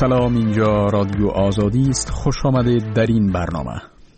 سلام، اینجا رادیو آزادی است. خوش آمدید در این برنامه.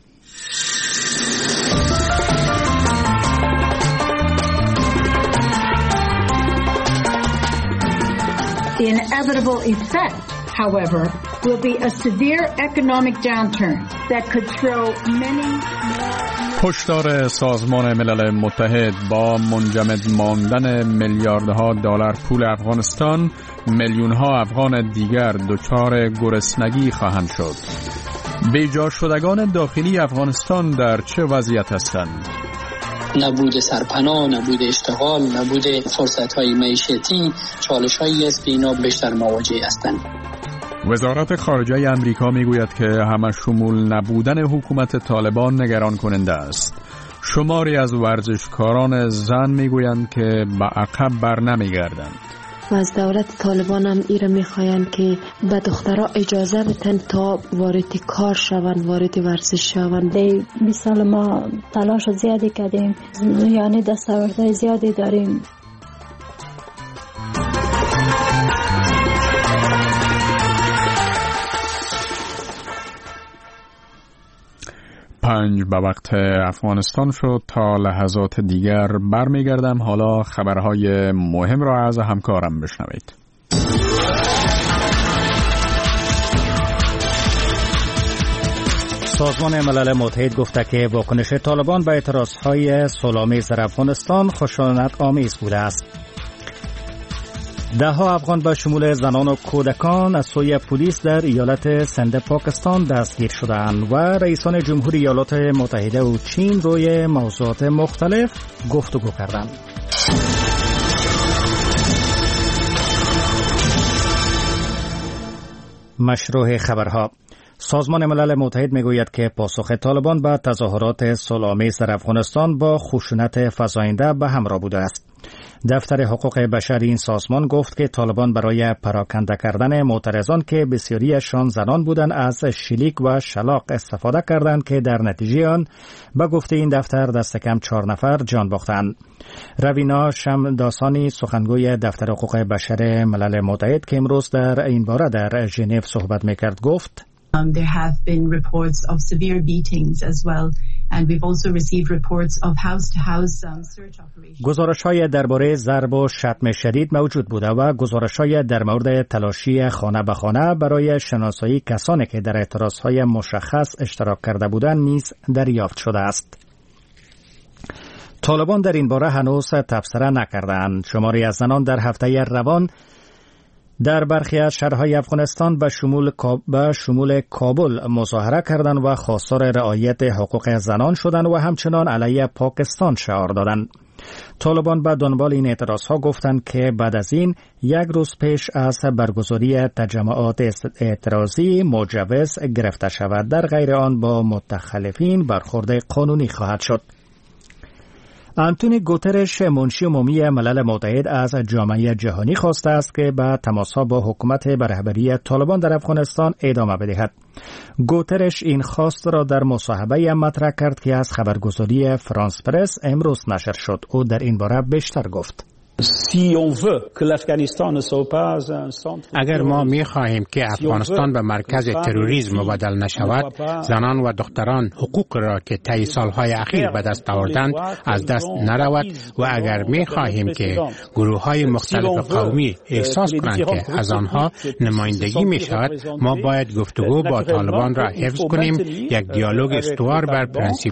The inevitable effect, however, will be a severe economic downturn that could throw many more. هشدار سازمان ملل متحد: با منجمد ماندن میلیاردها دلار پول افغانستان، میلیون‌ها افغان دیگر دچار گرسنگی خواهند شد. بیجا شدگان داخلی افغانستان در چه وضعیت هستند؟ نبود سرپناه، نبود اشتغال، نبود فرصت‌های معیشتی چالش‌هایی است که اینا بیشتر مواجه هستند. وزارت خارجه آمریکا میگوید که همه شمول نبودن حکومت طالبان نگران کننده است. شماری از ورزشکاران زن میگویند که به عقب بر نمیگردند. و از دولت طالبان هم ایره میخواین که به دخترها اجازه بتن تا وارد کار شوند، وارد ورزش شوند. 20 سال ما تلاش زیادی کردیم، یعنی دستاوردهای زیادی داریم. پنج به وقت افغانستان شد. تا لحظات دیگر برمیگردم. حالا خبرهای مهم را از همکارم بشنوید. سازمان ملل متحد گفته که واکنش طالبان به اعتراضهای صلح‌آمیز در افغانستان خشونت آمیز بوده است. ده‌ها افغان به شمول زنان و کودکان از سوی پلیس در ایالت سند پاکستان دستگیر شدند و رئیسان جمهوری ایالات متحده و چین روی موضوعات مختلف گفتگو کردند. مشروع خبرها: سازمان ملل متحد میگوید که پاسخ طالبان به تظاهرات صلح‌آمیز در افغانستان با خشونت فزاینده به همراه بوده است. دفتر حقوق بشر این سازمان گفت که طالبان برای پراکنده کردن معترضان که بسیاریشان زنان بودند از شلیک و شلاق استفاده کردند که در نتیجه آن به گفته این دفتر دست کم 4 نفر جان باختند. روینا شمداسانی سخنگوی دفتر حقوق بشر ملل متحد که امروز در این باره در ژنو صحبت میکرد گفت There have been reports of severe beatings as well, and we've also received reports of house-to-house search operations. گزارش‌های درباره ضرب و شتم شدید موجود بوده و گزارش‌های در مورد تلاشی خانه به خانه برای شناسایی کسانی که در اعتراض‌های مشخص اشتراک کرده بودند نیز دریافت شده است. طالبان در این باره هنوز تبصره نکردند. شماری از زنان در هفته روان در برخی از شهرهای افغانستان به شمول کابل مظاهره کردند و خواستار رعایت حقوق زنان شدند و همچنان علیه پاکستان شعار دادند. طالبان به دنبال این اعتراضها گفتند که بعد از این 1 روز پیش از برگزاری تجمعات اعتراضی مجوز گرفته شود، در غیر آن با متخلفین برخورد قانونی خواهد شد. آنتونی گوترش منشی عمومی ملل متحد از جامعه جهانی خواسته است که به تماسها با حکومت به رهبری طالبان در افغانستان ادامه بدهد. گوترش این خواست را در مصاحبه مطرح کرد که از خبرگزاری فرانس پرس امروز نشر شد. او در این باره بیشتر گفت: اگر ما می خواهیم که افغانستان به مرکز تروریسم مبادل نشود، زنان و دختران حقوق را که طی سالهای اخیر به دست آوردند از دست نرود و اگر می خواهیم که گروه‌های مختلف قومی احساس کنند که از آنها نمایندگی می شود، ما باید گفتگو با طالبان را حفظ کنیم، یک دیالوگ استوار بر پرنسیپ.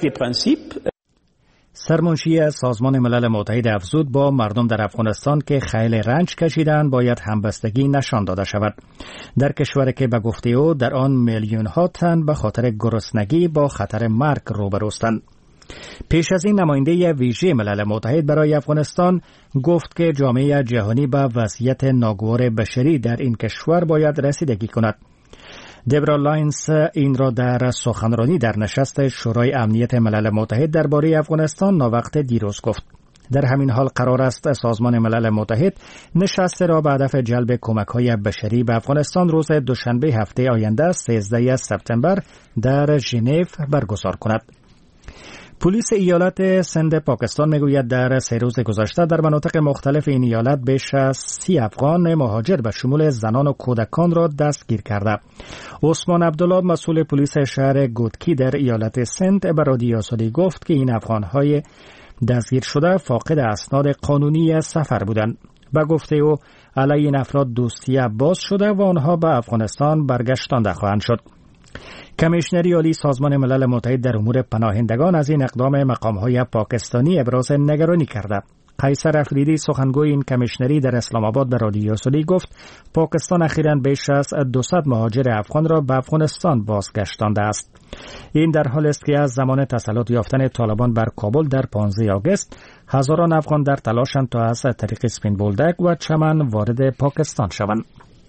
سرمنشی سازمان ملل متحد افزود با مردم در افغانستان که خیلی رنج کشیدند باید همبستگی نشان داده شود. در کشوری که به گفته او در آن میلیون ها تن به خاطر گرسنگی با خطر مرگ روبروستند. پیش از این نماینده ویژه ملل متحد برای افغانستان گفت که جامعه جهانی به وضعیت ناگوار بشری در این کشور باید رسیدگی کند. دبرا لاینس این را در سخنرانی در نشست شورای امنیت ملل متحد درباره افغانستان ناوقت دیروز گفت. در همین حال قرار است سازمان ملل متحد نشست را به هدف جلب کمک‌های بشری به افغانستان روز دوشنبه هفته آینده 13 سپتامبر در ژنو برگزار کند. پلیس ایالت سند پاکستان میگوید در 3 روز گذشته در مناطق مختلف این ایالت بیش از 30 افغان مهاجر به شمول زنان و کودکان را دستگیر کرده. عثمان عبدالله مسئول پلیس شهر گودکی در ایالت سند به رادیو آزادی گفت که این افغان‌های دستگیر شده فاقد اسناد قانونی سفر بودند. به گفته او علیه این افراد دوسیه باز شده و آنها به افغانستان برگشتانده خواهند شد. کمیشنری عالی سازمان ملل متحد در امور پناهندگان از این اقدام مقام‌های پاکستانی ابراز نگرانی کرده. قیصر افریدی سخنگوی این کمیشنری در اسلام آباد به رادیو آزادی گفت پاکستان اخیراً بیش از 200 مهاجر افغان را به افغانستان بازگشتانده است. این در حالی است که از زمان تسلط یافتن طالبان بر کابل در 15 آگوست هزاران افغان در تلاشند تا از طریق سپین بولدک و چمن وارد پاکستان شوند.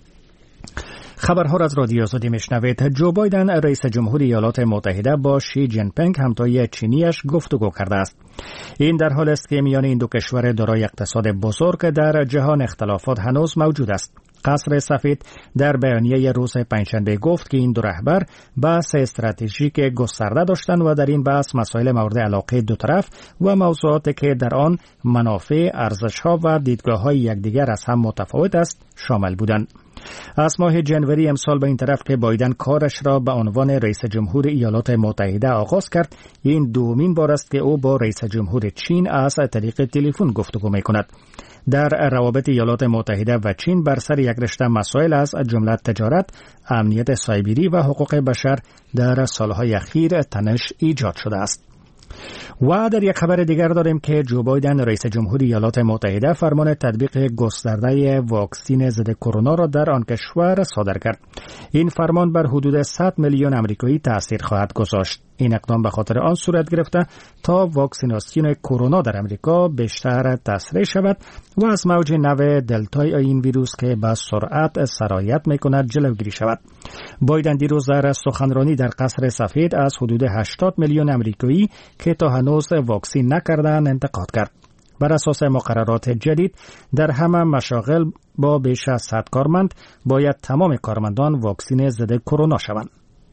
خبرها را از رادیو آزادی میشنوید. جو بایدن رئیس جمهور ایالات متحده با شی جین پینگ همتای چینیش گفتگو کرده است. این در حالی است که میان این دو کشور دارای اقتصاد بزرگ در جهان اختلافات هنوز موجود است. قصر سفید در بیانیه روز پنجشنبه گفت که این دو رهبر بحث استراتژیک گسترده داشتند و در این بحث مسائل مورد علاقه دو طرف و موضوعاتی که در آن منافع، ارزش‌ها و دیدگاه‌های یکدیگر از هم متفاوت است شامل بودند. از ماه جنوری امسال به این طرف که بایدن کارش را به عنوان رئیس جمهور ایالات متحده آغاز کرد، این دومین بار است که او با رئیس جمهور چین از طریق تلفن گفتگو می‌کند. در روابط ایالات متحده و چین بر سر یک رشته مسائل از جمله تجارت، امنیت سایبری و حقوق بشر در سالهای اخیر تنش ایجاد شده است. و در یک خبر دیگر داریم که جو بایدن رئیس جمهور ایالات متحده فرمان تطبیق گسترده واکسن ضد کرونا را در آن کشور صادر کرد. این فرمان بر حدود 100 میلیون آمریکایی تأثیر خواهد گذاشت. این اقدام به خاطر آن صورت گرفته تا واکسیناسیون کرونا در امریکا بیشتر تسریع شود و از موج نو دلتای این ویروس که به سرعت سرایت می‌کند جلوگیری شود. بایدن دیروز در سخنرانی در قصر سفید از حدود 80 میلیون آمریکایی که تا هنوز واکسین نکردند انتقاد کرد. بر اساس مقررات جدید در همه مشاغل با بیش از 100 کارمند باید تمام کارمندان واکسین ضد کرونا شوند.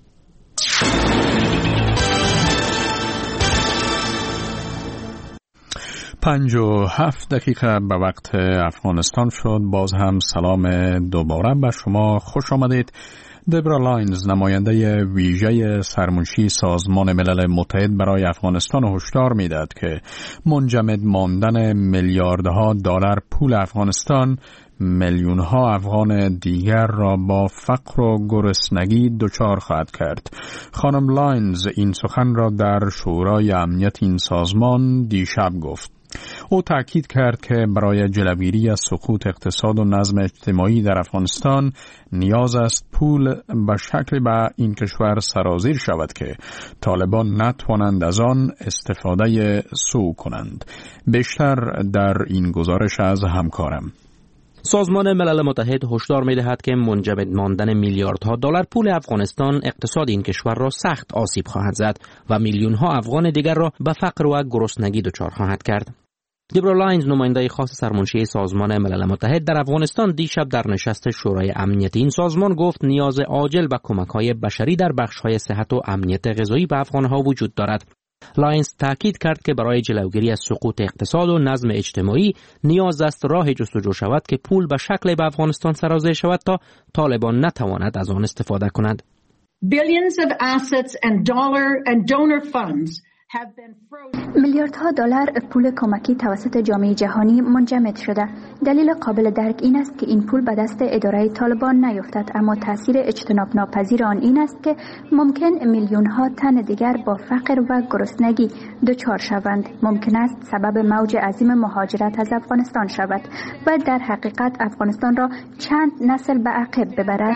57 دقیقه به وقت افغانستان شد. باز هم سلام دوباره به شما، خوش آمدید. دبرا لاینز نماینده ویژه سرمنشی سازمان ملل متحد برای افغانستان هشدار میداد که منجمد ماندن میلیاردها دلار پول افغانستان میلیونها افغان دیگر را با فقر و گرسنگی دچار خواهد کرد. خانم لاینز این سخن را در شورای امنیت این سازمان دیشب گفت. او تاکید کرد که برای جلوگیری از سقوط اقتصاد و نظم اجتماعی در افغانستان نیاز است پول به شکلی به این کشور سرازیر شود که طالبان نتوانند از آن استفاده سوء کنند. بیشتر در این گزارش از همکارم. سازمان ملل متحد هشدار می‌دهد که منجمد ماندن میلیاردها دلار پول افغانستان اقتصاد این کشور را سخت آسیب خواهد زد و میلیون‌ها افغان دیگر را به فقر و گرسنگی دچار خواهد کرد. دبرا لاینز نماینده خاص سرمنشی سازمان ملل متحد در افغانستان دیشب در نشست شورای امنیت این سازمان گفت نیاز عاجل به کمک‌های بشری در بخش‌های صحت و امنیت غذایی به افغان‌ها وجود دارد. لاینز تاکید کرد که برای جلوگیری از سقوط اقتصاد و نظم اجتماعی نیاز است راه جستجو شود که پول به شکل به افغانستان سرازیر شود تا طالبان نتواند از آن استفاده کند. Billions of assets and donor funds میلیاردها دلار پول کمکی توسط جامعه جهانی منجمد شده. دلیل قابل درک این است که این پول به دست اداره طالبان نیفتد، اما تاثیر اجتناب ناپذیر آن این است که ممکن میلیون‌ها تن دیگر با فقر و گرسنگی دچار شوند. ممکن است سبب موج عظیم مهاجرت از افغانستان شود و در حقیقت افغانستان را چند نسل به عقب ببرد.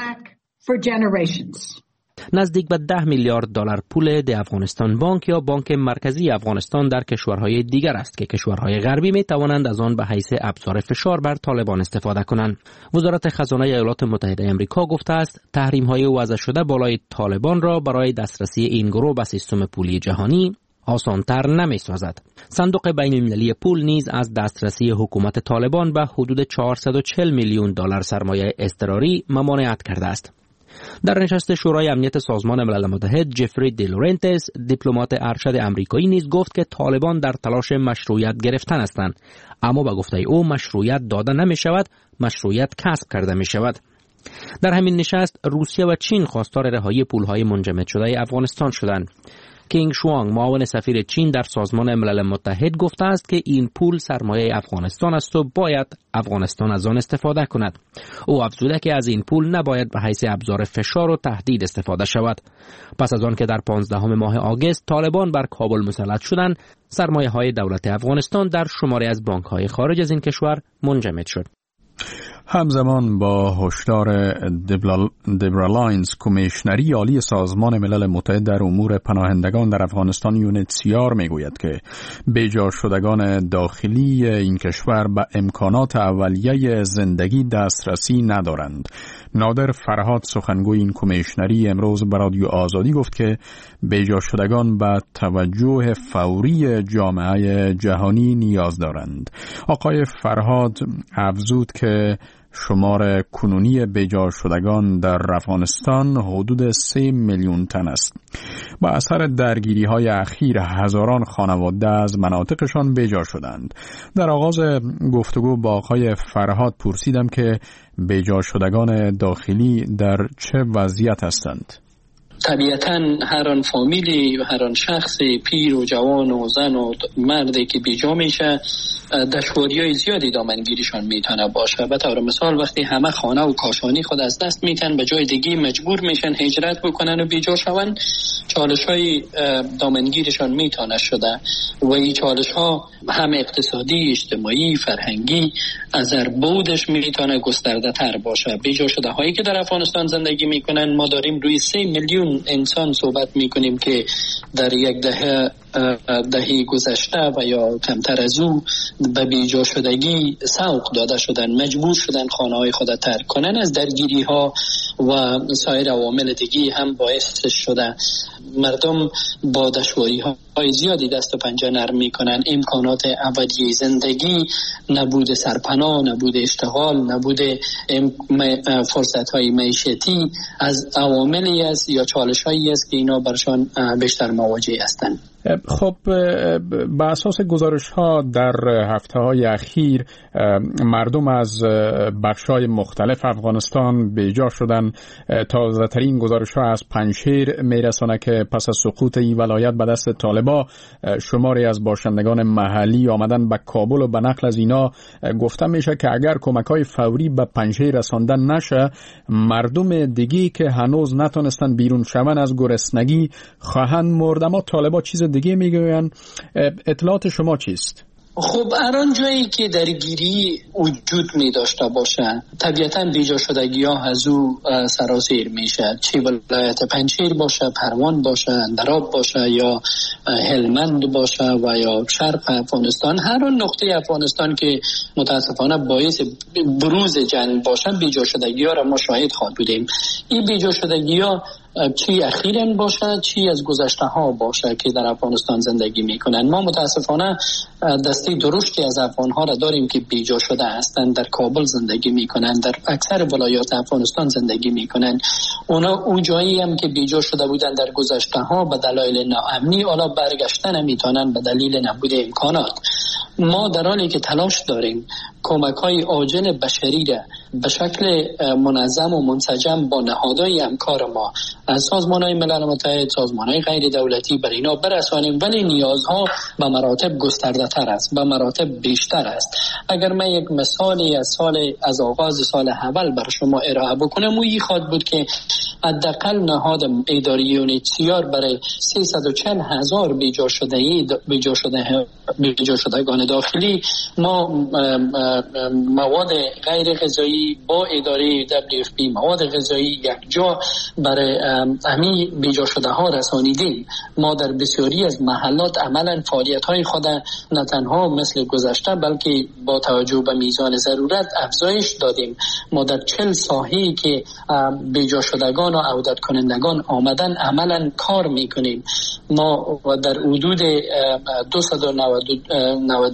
نزدیک به 10 میلیارد دلار پول د افغانستان بانک یا بانک مرکزی افغانستان در کشورهای دیگر است که کشورهای غربی می توانند از آن به حیث ابزار فشار بر طالبان استفاده کنند. وزارت خزانه ایالات متحده آمریکا گفته است تحریم‌های وضع شده بالای طالبان را برای دسترسی این گروه به سیستم پولی جهانی آسان‌تر نمی‌سازد. صندوق بین‌المللی پول نیز از دسترسی حکومت طالبان به حدود 440 میلیون دلار سرمایه اضطراری ممانعت کرده است. در نشست شورای امنیت سازمان ملل متحد جفری دی لورنتس دیپلمات ارشد آمریکایی نیز گفت که طالبان در تلاش مشروعیت گرفتن هستند، اما به گفته او مشروعیت داده نمی شود، مشروعیت کسب کرده می شود. در همین نشست روسیه و چین خواستار رهایی پولهای منجمد شده افغانستان شدند. کینگ شوانگ معاون سفیر چین در سازمان ملل متحد گفته است که این پول سرمایه افغانستان است و باید افغانستان از آن استفاده کند. او افزوده که از این پول نباید به حیث ابزار فشار و تهدید استفاده شود. پس از آن که در 15 ماه آگوست طالبان بر کابل مسلط شدند، سرمایه های دولت افغانستان در شماری از بانک های خارج از این کشور منجمد شد. همزمان با هشدار دبرا لاینز، کمیشنری عالی سازمان ملل متحد در امور پناهندگان در افغانستان UNHCR میگوید که بیجا شدگان داخلی این کشور به امکانات اولیه زندگی دسترسی ندارند. نادر فرهاد سخنگوی این کمیشنری امروز به رادیو آزادی گفت که بیجا شدگان به توجه فوری جامعه جهانی نیاز دارند. آقای فرهاد افزود که شمار کنونی بیجا شدگان در افغانستان حدود 3 میلیون تن است. با اثر درگیری های اخیر هزاران خانواده از مناطقشان بیجا شدند. در آغاز گفتگو با آقای فرهاد پرسیدم که بیجا شدگان داخلی در چه وضعیت هستند؟ طبیعتاً هر آن فامیلی و هر آن شخص پیر و جوان و زن و مردی که بیجا میشه دشواری‌های زیادی دامنگیریشان میتونه باشه. به طور مثال وقتی همه خانه و کاشانی خود از دست میتن به جای دیگه مجبور میشن هجرت بکنن و بیجا شون، چالش‌های دامنگیرشان میتونه شده و این چالش‌ها هم اقتصادی، اجتماعی، فرهنگی از بودش میتونه گسترده تر باشه. بیجا شده هایی که در افغانستان زندگی میکنن، ما داریم روی 3 میلیون انسان صحبت میکنیم که در یک دهه گذشته و یا کمتر از او به بیجا شدگی سوق داده شدن، مجبور شدن خانه های خود ترک کنن. از درگیری ها و سایر عوامل دیگی هم باعث شده مردم با دشواری های زیادی دست و پنجه نرم میکنن. امکانات اولیه زندگی، نبود سرپناه، نبود اشتغال، نبود فرصت های معیشتی از عواملی است یا چالش هایی است که اینا برشان بیشتر مواجه هستند. خب به اساس گزارش ها در هفته های اخیر مردم از بخش های مختلف افغانستان بیجا شدن. تازه ترین گزارش ها از پنجشیر میرسانه که پس از سقوط این ولایت به دست طالبا شماری از باشندگان محلی آمدن به کابل و به نقل از اینا گفته میشه که اگر کمک های فوری به پنجشیر رساندن نشه، مردم دیگی که هنوز نتونستن بیرون شون از گرسنگی خواهند مرد. اما طالبا چیز دیگه میگوین. اطلاعات شما چیست؟ خب هر جایی که درگیری وجود می داشته باشه طبیعتاً بیجا شدگی ها از او سرازیر میشه، چه ولایت پنجشیر باشه، پروان باشه، اندراب باشه یا هلمند باشه و یا شرق افغانستان. هر اون نقطه افغانستان که متاسفانه باعث بروز جنگ باشه بیجا شدگی ها را ما شاهد خواهد بودیم. این بیجا شدگی ها چی اخیراً باشه چی از گذشته ها باشه که در افغانستان زندگی میکنن. ما متاسفانه دسته درشتی از افغان ها را داریم که بیجا شده هستند، در کابل زندگی میکنن، در اکثر ولایات افغانستان زندگی میکنن. اونا اون جایی هم که بیجا شده بودن در گذشته ها به دلایل ناامنی حالا برگشتن نمیتونن به دلیل نبود امکانات. ما در حالی که تلاش داریم کمک های عاجل بشری را به شکل منظم و منسجم با نهادهای همکار ما از سازمان‌های ملل متحد، سازمان‌های غیر دولتی بر اینا برسانیم، ولی نیازها به مراتب گسترده تر است، به مراتب بیشتر است. اگر من یک مثالی از آغاز سال اول بر شما ارائه بکنم، این خواهد بود که حداقل نهاد اداری UNHCR برای 340,000 بیجا شدگان داخلی ما مواد غیر غذایی با اداره WFP مواد غذایی یک جا برای همین بیجا شده ها رسانیدیم. ما در بسیاری از محلات عملا فعالیت های خود نه تنها مثل گذشته بلکه با توجه به میزان ضرورت افزایش دادیم. ما در 40 ساحه‌ای که بیجا شدگان و عودت کنندگان آمدن عملا کار میکنیم. ما در حدود 292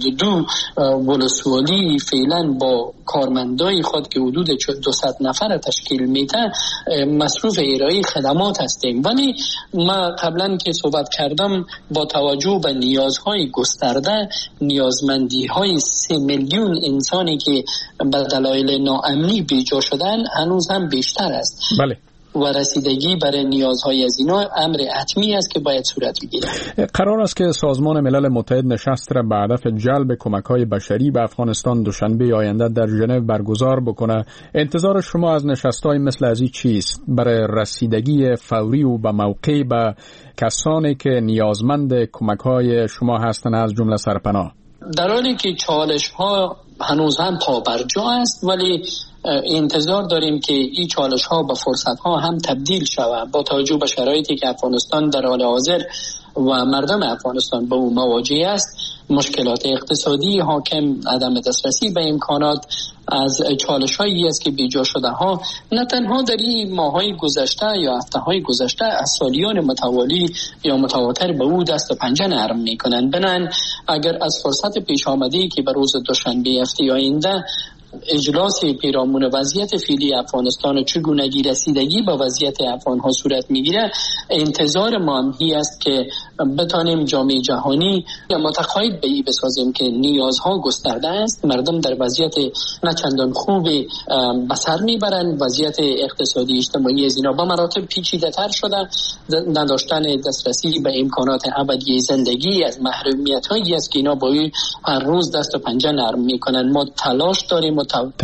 72 ولسوالی فعلا با کارمندای خود که حدود 200 نفر تشکیل میده مصروف ارائه خدمات هستیم. ولی ما قبلا که صحبت کردم با توجه به نیازهای گسترده، نیازمندی‌های 3 میلیون انسانی که به دلایل ناامنی بیجا شدن هنوز هم بیشتر است. بله. و رسیدگی برای نیازهای از اینا امر حتمی است که باید صورت بگیرد. قرار است که سازمان ملل متحد نشست را به هدف جلب کمک‌های بشری به افغانستان دوشنبه آینده در ژنو برگزار بکنه. انتظار شما از نشست‌های مثل از این چیست برای رسیدگی فوری و به موقع به کسانی که نیازمند کمک‌های شما هستند، از جمله سرپناه؟ در حالی که چالش‌ها هنوز هم پابرجا است، ولی انتظار داریم که این چالش ها به فرصت ها هم تبدیل شود با توجه به شرایطی که افغانستان در حال حاضر و مردم افغانستان به اون مواجه است. مشکلات اقتصادی حاکم، عدم دسترسی به امکانات از چالش هایی است که بیجا شده ها نه تنها در این ماهای گذشته یا هفته های گذشته از سالیان متوالی یا متواتر به او دست و پنجه نرم میکنند. بنابراین اگر از فرصت پیش آمده که به روز دوشنبه هفته آینده اجلاس پیرامون وضعیت فعلی افغانستان و چگونگی رسیدگی با وضعیت افغان ها صورت میگیره، انتظار ما هم است که بتانیم جامعه جهانی متقاعد به این بسازیم که نیازها گسترده است، مردم در وضعیت نه چندان خوب به سر میبرند، وضعیت اقتصادی اجتماعی از اینا به مراتب پیچیده تر شده، نداشتن دسترسی به امکانات ابدی زندگی از محرومیت هایی است که اینا با هر روز دست و پنجه نرم میکنن. ما تلاش داریم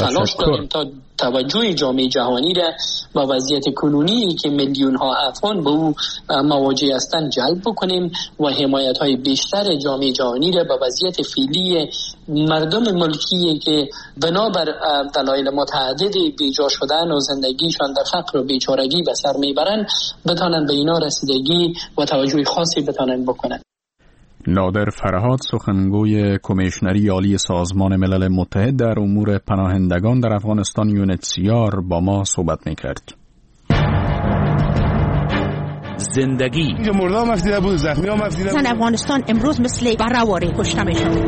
تا توجه جامعه جهانی را با وضعیت کنونی که میلیون ها افغان به او مواجه هستند جلب بکنیم و حمایت های بیشتر جامعه جهانی را با وضعیت فعلی مردم ملکی که بنابر دلایل متعدد بیجا شدن و زندگیشان در فقر و بیچارگی به سر میبرند بتانند به اینا رسیدگی و توجه خاصی بتانند بکنند. نادر فرهاد، سخنگوی کمیشنری عالی سازمان ملل متحد در امور پناهندگان در افغانستان UNHCR با ما صحبت می‌کرد. زندگی مردم مفیده بود، زخمی ها مفیده بود. افغانستان امروز مثل برآوری کشته میشد.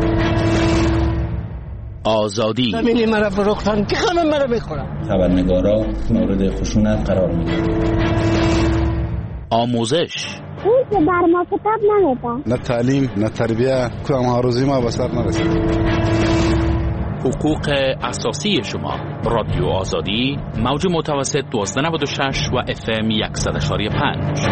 آزادی زمینی مرا فروختن که خانم مرا بخورم. خبرنگارا مورد خشونت قرار می‌گیرند. آموزش اون که بر ما کتاب نمیده، نه تعلیم نه تربیه، کدام هاروزی ما بسر نرسید. حقوق اساسی شما. رادیو آزادی، موج متوسط 1296 و FM 100.5.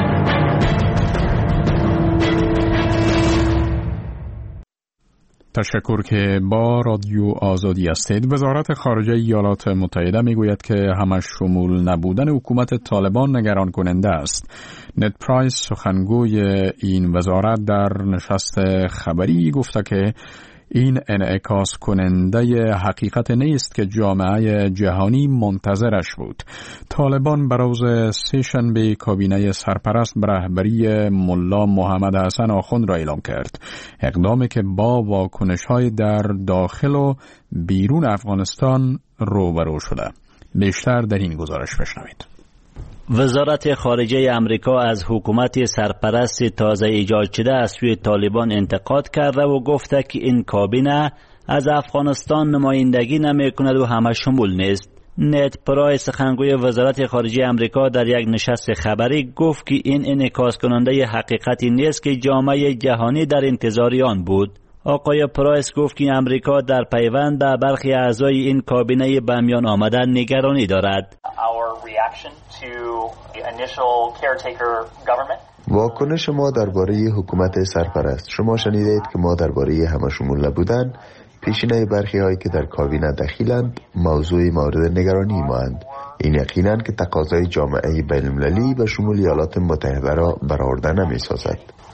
تشکر که با رادیو آزادی هستید. وزارت خارجه ایالات متحده میگوید که همش شمول نبودن حکومت طالبان نگران کننده است. نت پرایس، سخنگوی این وزارت، در نشست خبری گفته که این انعکاس کننده حقیقت نیست که جامعه جهانی منتظرش بود. طالبان بر روز سه‌شنبه کابینه سرپرست به رهبری ملا محمد حسن آخوند را اعلام کرد. اقدامی که با واکنش‌های در داخل و بیرون افغانستان روبرو شده. بیشتر در این گزارش بشنوید. وزارت خارجه امریکا از حکومت سرپرست تازه ایجاد شده از سوی طالبان انتقاد کرده و گفته که این کابینه از افغانستان نمایندگی نمی کند و همه شمول نیست. نت پرایس، سخنگوی وزارت خارجه امریکا، در یک نشست خبری گفت که این انعکاس کننده حقیقتی نیست که جامعه جهانی در انتظار آن بود. آقای پرایس گفت که امریکا در پیوند به برخی اعضای این کابینه به میان آمدن نگرانی دارد. واکنش ما درباره حکومت سرپرست، شما شنیدید که ما درباره همشمول نبودن پیشینه برخی هایی که در کابینه دخیلند موضوع مورد نگرانی ما اند. این یقینا که تقاضای جامعه بین‌المللی به شمول ایالات متحده را برآورده نمی‌سازد.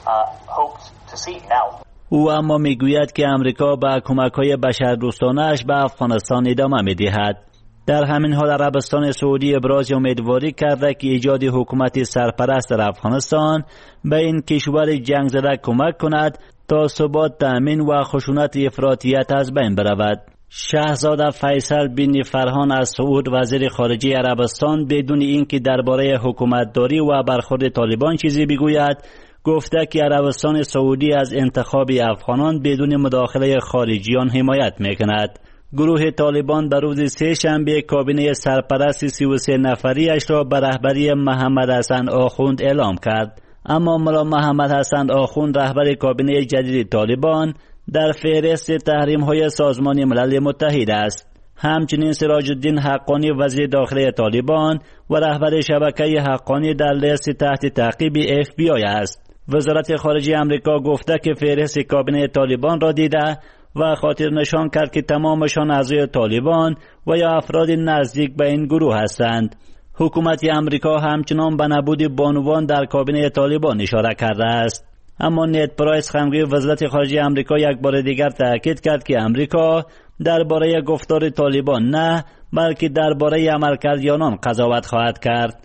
او اما میگوید که امریکا با کمک‌های بشردوستانه‌اش به افغانستان ادامه می‌دهد. در همین حال عربستان سعودی ابراز امیدواری کرده که ایجاد حکومت سرپرست در افغانستان به این کشور جنگ زده کمک کند تا ثبات تأمین و خشونت افراطیت از بین برود. شاهزاده فیصل بن فرحان از سعود، وزیر خارجه عربستان، بدون اینکه درباره حکومتداری و برخورد طالبان چیزی بگوید، گفته که عربستان سعودی از انتخاب افغانان بدون مداخله خارجیان حمایت میکند. گروه طالبان در روز سه شنبه کابینه سرپرست 33 نفریش را به رهبری محمد حسن آخوند اعلام کرد، اما ملا محمد حسن آخوند رهبر کابینه جدید طالبان در فهرست تحریم‌های سازمان ملل متحد است. همچنین سراج الدین حقانی وزیر داخلی طالبان و رهبر شبکه حقانی در لیست تحت تعقیب FBI است. وزارت خارجه آمریکا گفته که فهرست کابینه طالبان را دیده و خاطر نشان کرد که تمامشان اعضای طالبان و یا افراد نزدیک به این گروه هستند. حکومت آمریکا همچنان به نبود بانوان در کابینه طالبان اشاره کرده است. اما نید پرایس خبرگوی وزارت خارجه آمریکا یک بار دیگر تاکید کرد که آمریکا درباره گفتار طالبان نه، بلکه درباره عملکرد آنان قضاوت خواهد کرد.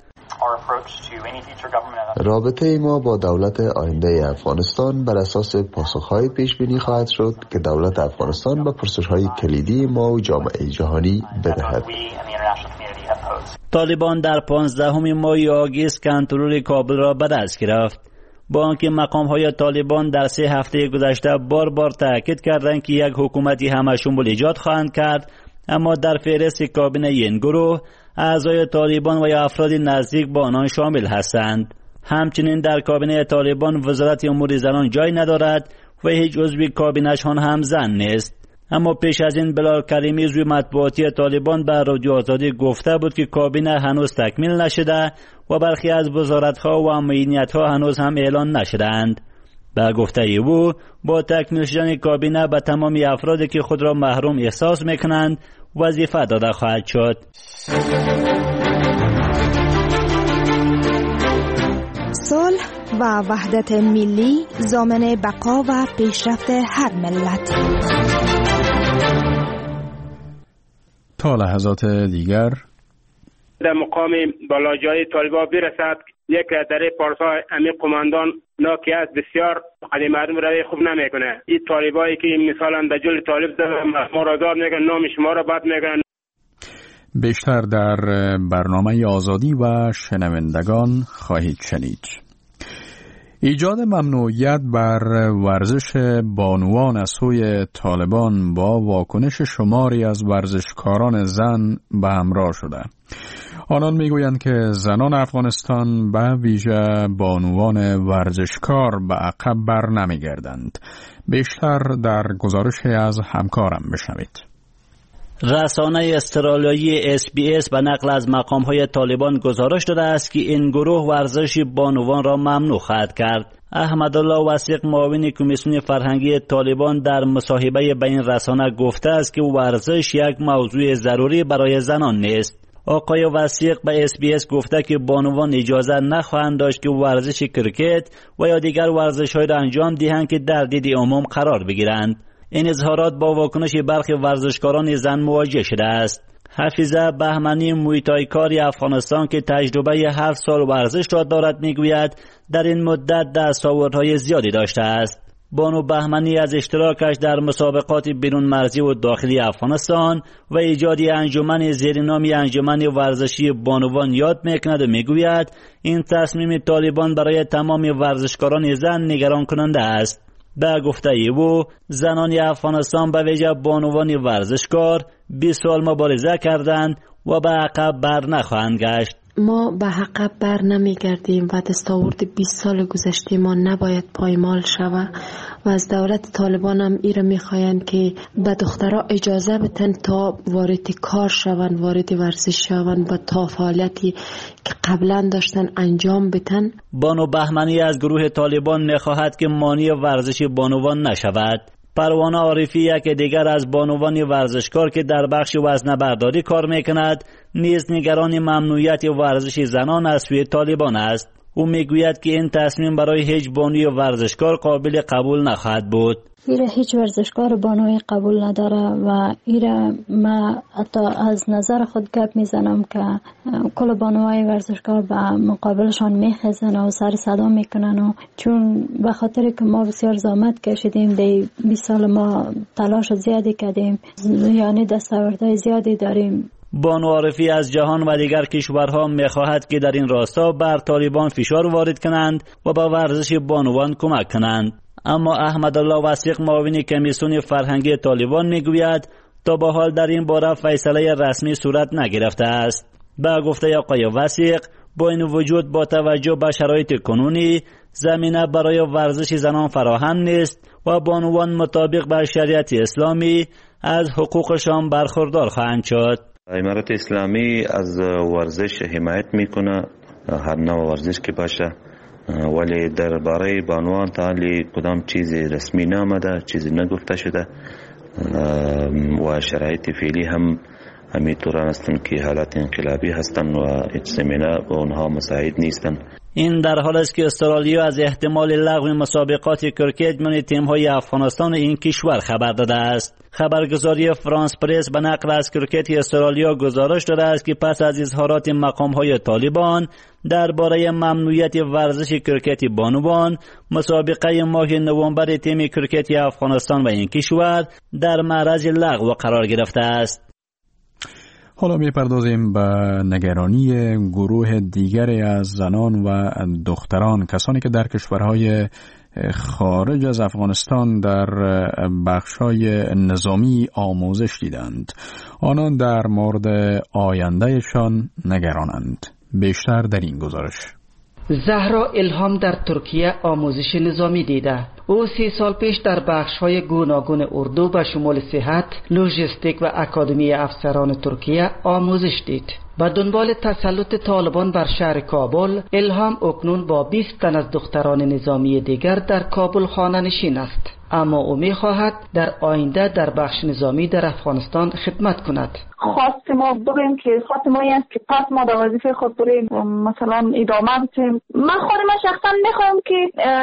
رابطه ما با دولت آینده افغانستان بر اساس پاسخهای پیش بینی خواهد شد که دولت افغانستان به پرسش‌های کلیدی ما و جامعه جهانی بدهد. طالبان در 15 ماه آگوست کنترل کابل را به دست گرفت، با آنکه مقام‌های طالبان در 3 هفته گذشته بار تاکید کردند که یک حکومتی همه‌شمول ایجاد خواهند کرد، اما در فهرست کابینه این گروه اعضای طالبان و یا افراد نزدیک با آنان شامل هستند. همچنین در کابینه طالبان وزارت امور زنان جای ندارد و هیچ عضو کابینه‌شان هم زن نیست. اما پیش از این بلال کریمی عضو مطبوعاتی طالبان به رادیو آزادی گفته بود که کابینه هنوز تکمیل نشده و برخی از وزارت‌ها و امنیت‌ها هنوز هم اعلان نشده‌اند. به گفته او با تکمیل شدن کابینه به تمام افرادی که خود را محروم احساس می‌کنند وظیفه داده خواهد شد. صلح و وحدت ملی ضامن بقا و پیشرفت هر ملت. تا لحظات دیگر در مقام بالاجای طالبان برسد، یک در پارسا امی قماندان ناکی است بسیار علی مردم روی خوب نمیکنه. این طالبایی که مثلا در جل طالب ما را دار میگن، نام شما را بد میگن. بیشتر در برنامه آزادی و شنوندگان خواهید شنید. ایجاد ممنوعیت بر ورزش بانوان از سوی طالبان با واکنش شماری از ورزشکاران زن به همراه شده. آنان میگویند که زنان افغانستان به ویژه بانوان ورزشکار به عقب بر نمیگردند. بیشتر در گزارش از همکارم بشنوید. رسانه استرالیایی SBS به نقل از مقام‌های طالبان گزارش داده است که این گروه ورزش بانوان را ممنوع خواهد کرد. احمدالله وثیق معاون کمیسیون فرهنگی طالبان در مصاحبه به این رسانه گفته است که ورزش یک موضوع ضروری برای زنان نیست. آقای وثیق به SBS گفته که بانوان اجازه نخواهند داشت که ورزش کرکت و یا دیگر ورزش‌های را انجام دهند که در دید عموم قرار بگیرند. این اظهارات با واکنش برخی ورزشکاران زن مواجه شده است. حفیظه بهمنی مویتایکاری افغانستان که تجربه 7 سال ورزش را دارد میگوید در این مدت دستاوردهای زیادی داشته است. بانو بهمنی از اشتراکش در مسابقات بیرون مرزی و داخلی افغانستان و ایجاد انجمن زیر نام انجمن ورزشی بانوان یاد میکند و میگوید این تصمیم طالبان برای تمام ورزشکاران زن نگران کننده است. به گفته او زنان افغانستان به ویژه بانوان ورزشکار 20 سال مبارزه کردند و به عقب بر نخواهند گشت. ما به عقب بر نمیگردیم و دستاورد 20 سال گذشته ما نباید پایمال شود و از دولت طالبان هم ایره میخواین که به دخترها اجازه بتن تا وارد کار شوند، وارد ورزش شوند و تا فعالیتی که قبلا داشتن انجام بتن. بانو بهمنی از گروه طالبان میخواهد که مانع ورزش بانوان نشود. پروانه عارفی یک دیگر از بانوان ورزشکار که در بخش وزنه‌برداری کار میکند نیز نگران ممنوعیت ورزش زنان از سوی طالبان است. او میگوید که این تصمیم برای هیچ بانوی ورزشکار قابل قبول نخواهد بود. ایره هیچ ورزشکار بانوی قبول نداره و ایره ما حتی از نظر خود گپ میزنم که کل بانوهای ورزشکار به مقابلشان میخزن و سر صدا میکنن و چون به خاطر که ما بسیار زحمت کشیدیم دی 20 سال ما تلاش زیادی کردیم، یعنی دستاوردهای زیادی داریم. بانو عارفی از جهان و دیگر کشورها می‌خواهد که در این راستا بر طالبان فشار وارد کنند و به ورزش بانوان کمک کنند. اما احمدالله وثیق معاون کمیسیون فرهنگی طالبان میگوید تا به حال در این باره فیصله رسمی صورت نگرفته است. به گفته آقای وثیق، با این وجود با توجه به شرایط کنونی زمینه برای ورزش زنان فراهم نیست و بانوان مطابق به شریعت اسلامی از حقوقشان برخوردار خواهند شد. امارت اسلامی از ورزش حمایت میکنه، هر نوع ورزش که باشه، ولی درباره بانوان تا حالی کدام چیزی رسمی نامده، چیزی نگفته شده و شرایط فعلی هم همینطور هستند که حالت انقلابی هستند و هیچ زمینه به اونها مساعد نیستند. این در حال است که استرالیا از احتمال لغو مسابقات کرکت میان تیم‌های افغانستان این کشور خبر داده است. خبرگزاری فرانس پرس به نقل از کرکت استرالیا گزارش داده است که پس از اظهارات مقام‌های طالبان درباره ممنوعیت ورزش کرکت بانوان، مسابقه ماه نوامبر تیم کرکت افغانستان و این کشور در معرض لغو قرار گرفته است. حالا میپردازیم به نگرانی گروه دیگری از زنان و دختران، کسانی که در کشورهای خارج از افغانستان در بخش‌های نظامی آموزش دیدند. آنان در مورد آیندهشان نگرانند. بیشتر در این گزارش. زهرا الهام در ترکیه آموزش نظامی دیده. او 3 سال پیش در بخش‌های گوناگون اردو به شمول صحت، لوژیستیک و اکادمی افسران ترکیه آموزش دید. به دنبال تسلط طالبان بر شهر کابل، الهام اکنون با 20 تن از دختران نظامی دیگر در کابل خانه نشین است. اما او می‌خواهد در آینده در بخش نظامی در افغانستان خدمت کند. خواست ما بگیم که خواست ما این است که پس ما در وظیفه خود بریم مثلا ادامه بدیم. من شخصا میخوام که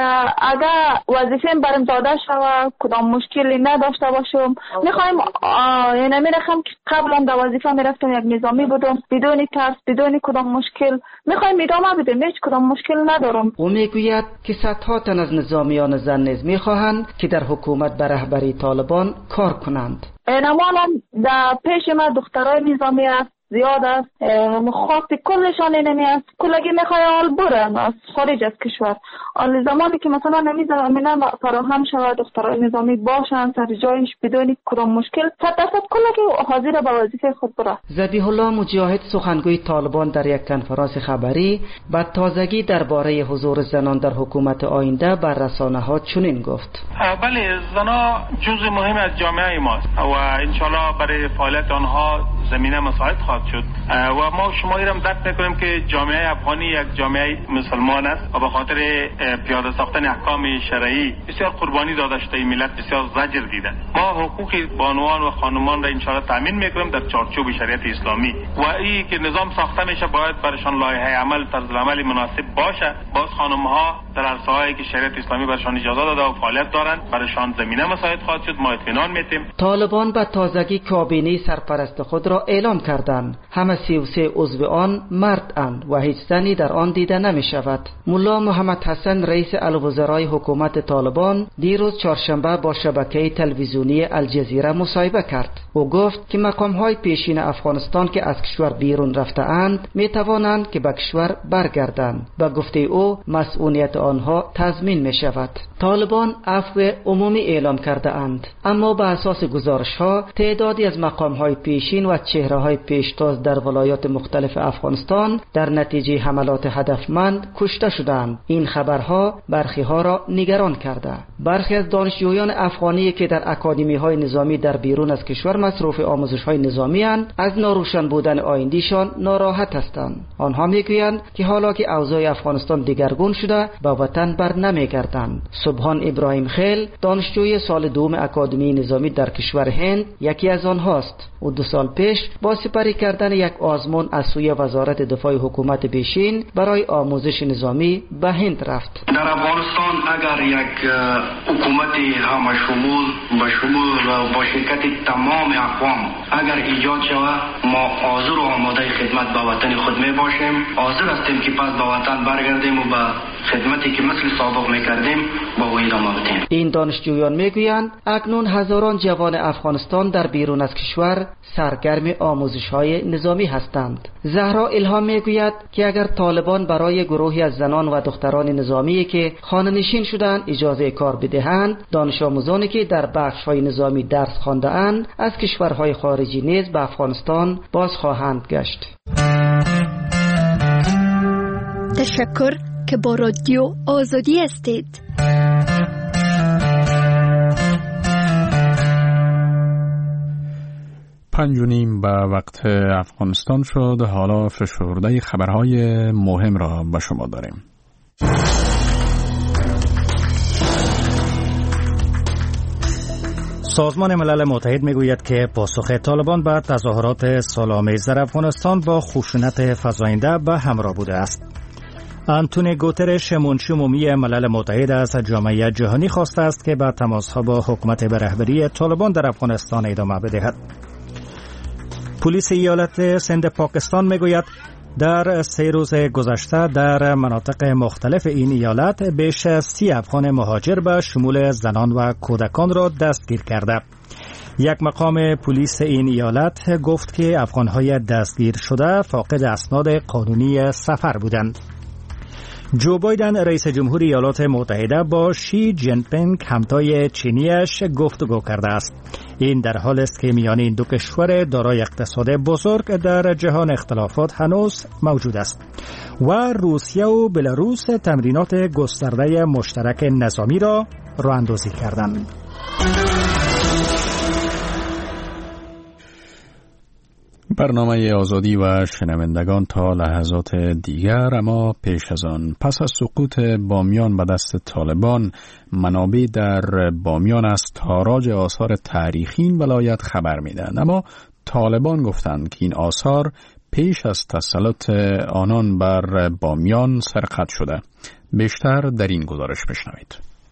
اگر وظیفه برم داده شود کدام مشکلی نداشته باشم. میخوایم یعنی میرخم که قبلا در وظیفه میرفتم یک نظامی بودم بدون ترس بدون کدام مشکل. میخوایم ادامه بدیم، هیچ کدام مشکل ندارم. او میگوید که صدها تن از نظامیان زن نیز میخواهند که در حکومت به رهبری طالبان کار کنند. نمالا در پیش ما دخترای نظامی است زیاد است، خواست کلشان اینمی است، کلگی میخوای آل برن از خارج از کشور. آل زمانی که مثلا نمیزمینه فراهم شود دخترای نظامی باشن سر جایش بدون کدام مشکل 100% کلگی حاضر به وظیفه خود بره. ذبیح الله مجاهد سخنگوی طالبان در یک کنفرانس خبری با تازگی درباره حضور زنان در حکومت آینده بر رسانه‌ها چنین گفت: بله، زنان جزء مهم از جامعه ماست و انشالله برای فعالیت آنها زمینه مساعد خواهد شد و ما شما ایرم درک میکنیم که جامعه افغانی یک جامعه مسلمان است و به خاطر پیاده ساختن احکام شرعی بسیار قربانی داده شده. ملت بسیار زجر دیده. ما حقوق بانوان و خانمان را انشالله تامین میکنیم در چارچوب شریعت اسلامی و این که نظام ساخته میشه باید برشان لایحه عمل طرز عمل مناسب باشه. باز خانم‌ها در عرصه‌هایی که شریعت اسلامی برشان اجازه داده و فعالیت دارند برشان زمینه مساعد خواهد شد. ما اطمینان میتیم. طالبان به تازگی کابینه سرپرست خود را اعلام کردند. همه 33 عضو آن مرد اند و هیچ زنی در آن دیده نمی شود. ملا محمد حسن رئیس الوزرای حکومت طالبان دیروز چهارشنبه با شبکه تلویزیونی الجزیره مصاحبه کرد. او گفت که مقام‌های پیشین افغانستان که از کشور بیرون رفته اند می توانند که به کشور برگردند. به گفته او مسئولیت آنها تضمین می شود. طالبان عفو عمومی اعلام کرده اند، اما به اساس گزارش‌ها تعدادی از مقام‌های پیشین و چهره‌های پیشتاز در ولایات مختلف افغانستان در نتیجه حملات هدفمند کشته شدند. این خبرها برخی‌ها را نگران کرده. برخی از دانشجویان افغانی که در اکادمی‌های نظامی در بیرون از کشور مصروف آموزش‌های نظامی اند، از ناروشن بودن آینده‌شان ناراحت هستند. آنها میگویند که حالا که اوضاع افغانستان دگرگون شده، به وطن بر نمیگردند. سبحان ابراهیم خیل دانشجوی سال دوم اکادمی نظامی در کشور هند یکی از آنهاست. او 2 سال پیش با سپری کردن یک آزمون از سوی وزارت دفاع حکومت پیشین برای آموزش نظامی به هند رفت. در افغانستان اگر یک حکومت همشمول و با شرکت تمام اقوام اگر ایجاد شود، ما حاضر و آماده خدمت به وطن خود می باشیم. حاضر هستیم که پس به وطن برگردیم و به خدمتی که مثل سابق میکردیم با او ادامه بدیم. این دانشجویان میگویند اکنون هزاران جوان افغانستان در بیرون از کشور سرگرم آموزش‌های نظامی هستند. زهرا الهام میگوید که اگر طالبان برای گروهی از زنان و دختران نظامی که خانه‌نشین شدند اجازه کار بدهند، دانش آموزانی که در بخش‌های نظامی درس خوانده‌اند از کشورهای خارجی نیز به افغانستان باز خواهند گشت. تشکر که با رادیو آزادی هستید. 5:30 به وقت افغانستان شد. حالا فشرده خبرهای مهم را به شما داریم. سازمان ملل متحد میگوید که پاسخ طالبان به تظاهرات سال‌آمیز در افغانستان با خشونت فزاینده به همراه بوده است. آنتونیو گوترش منشی عمومی ملل متحد از جامعه جهانی خواسته است که به تماس‌ها با حکومت به رهبری طالبان در افغانستان ادامه بدهد. پلیس ایالت سند پاکستان میگوید در 3 روز گذشته در مناطق مختلف این ایالت بیش از 30 افغان مهاجر به شمول زنان و کودکان را دستگیر کرده. یک مقام پلیس این ایالت گفت که افغان‌های دستگیر شده فاقد اسناد قانونی سفر بودند. جو بایدن رئیس جمهور ایالات متحده با شی جین پینگ همتای چینیش گفتگو کرده است. این در حال است که میان این دو کشور دارای اقتصاد بزرگ در جهان اختلافات هنوز موجود است و روسیه و بلاروس تمرینات گسترده مشترک نظامی را راه‌اندازی کردند. برنامه آزادی و شنوندگان تا لحظات دیگر. اما پیش از آن، پس از سقوط بامیان به دست طالبان، منابع در بامیان از تاراج آثار تاریخی این ولایت خبر میدن. اما طالبان گفتند که این آثار پیش از تسلط آنان بر بامیان سرقت شده. بیشتر در این گزارش بشنوید.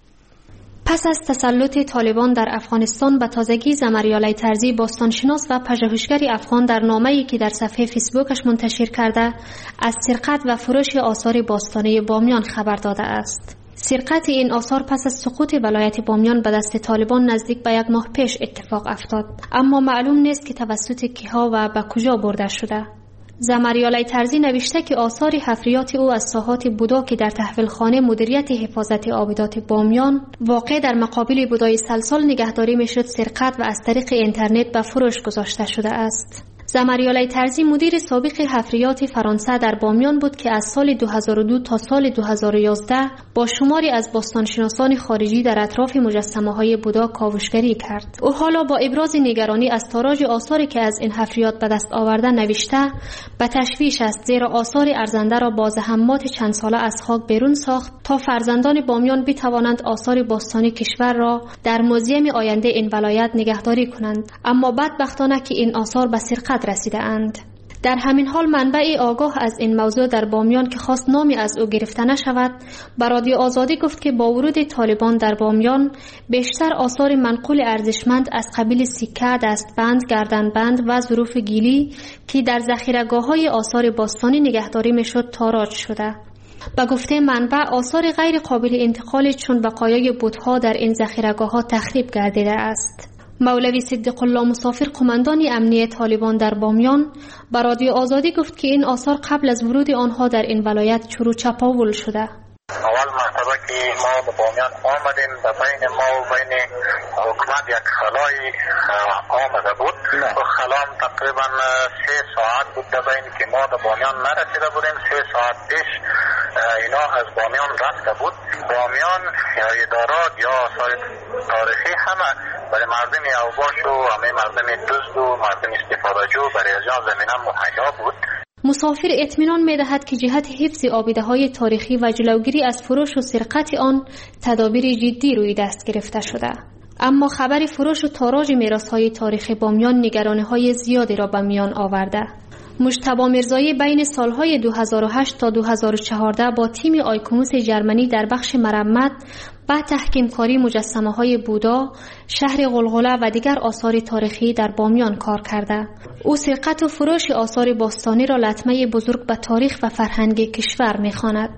پس از تسلط طالبان در افغانستان به تازگی زمریالای ترزی باستانشناس و پژوهشگر افغان در نامه‌ای که در صفحه فیسبوکش منتشر کرده از سرقت و فروش آثار باستانی بامیان خبر داده است. سرقت این آثار پس از سقوط ولایت بامیان به دست طالبان نزدیک به 1 ماه پیش اتفاق افتاد، اما معلوم نیست که توسط کیها و به کجا برده شده. زمریالای ترزی نوشته که آثار حفریات او از ساحات بودا که در تحویلخانه مدیریت حفاظت آبدات بامیان واقع در مقابل بودای سلسال نگهداری میشد سرقت و از طریق اینترنت به فروش گذاشته شده است. زمریالای ترزی مدیر سابق حفریات فرانسه در بامیان بود که از سال 2002 تا سال 2011 با شماری از باستانشناسان خارجی در اطراف مجسمه‌های بودا کاوشگری کرد. او حالا با ابراز نگرانی از تاراج آثاری که از این حفریات به دست آورده نوشته به تشویش است، زیرا آثار ارزنده را با زحمات چند ساله از خاک بیرون ساخت تا فرزندان بامیان بتوانند آثار باستانی کشور را در موزیم آینده این ولایت نگهداری کنند، اما بدبختانه که این آثار به سرقت رسیده اند. در همین حال منبع آگاه از این موضوع در بامیان که خواست نامی از او گرفته نشود به رادیو آزادی گفت که با ورود طالبان در بامیان بیشتر آثار منقول ارزشمند از قبیل سکه، دستبند، گردنبند و ظروف گیلی که در ذخیره‌گاه‌های آثار باستانی نگهداری میشد تاراج شده. به گفته منبع آثار غیر قابل انتقال چون بقایای بت‌ها در این ذخیره‌گاه‌ها تخریب گردیده است. مولوی صدیق الله مسافر قماندان امنیه طالبان در بامیان به رادیو آزادی گفت که این آثار قبل از ورود آنها در این ولایت چرو چپاول شده. اول مرتبه که ما به بامیان آمدیم در بین ما و بین حکومت یک خلای آمده بود و خلام تقریبا 3 ساعت بود در بین که ما در بامیان نرسیده بودیم. 3 ساعت پیش اینا از بامیان رفته بود. بامیان یا ادارات یا آثار تاریخی همه برای مردم اوباش و همه مردم دزد و مردم استفاده جو برای از زمینه مهیا بود. مسافر اطمینان می‌دهد که جهت حفظ آبده‌های تاریخی و جلوگیری از فروش و سرقت آن تدابیر جدی روی دست گرفته شده. اما خبر فروش و تاراج میراث‌های تاریخی بامیان نگرانی‌های زیادی را به میان آورده. مجتبی میرزایی بین سالهای 2008 تا 2014 با تیم آیکوموس جرمنی در بخش مرمت و تحکیم کاری مجسمه‌های بودا، شهر غلغله و دیگر آثار تاریخی در بامیان کار کرده. او سرقت و فروش آثار باستانی را لطمه بزرگ به تاریخ و فرهنگ کشور می‌خواند.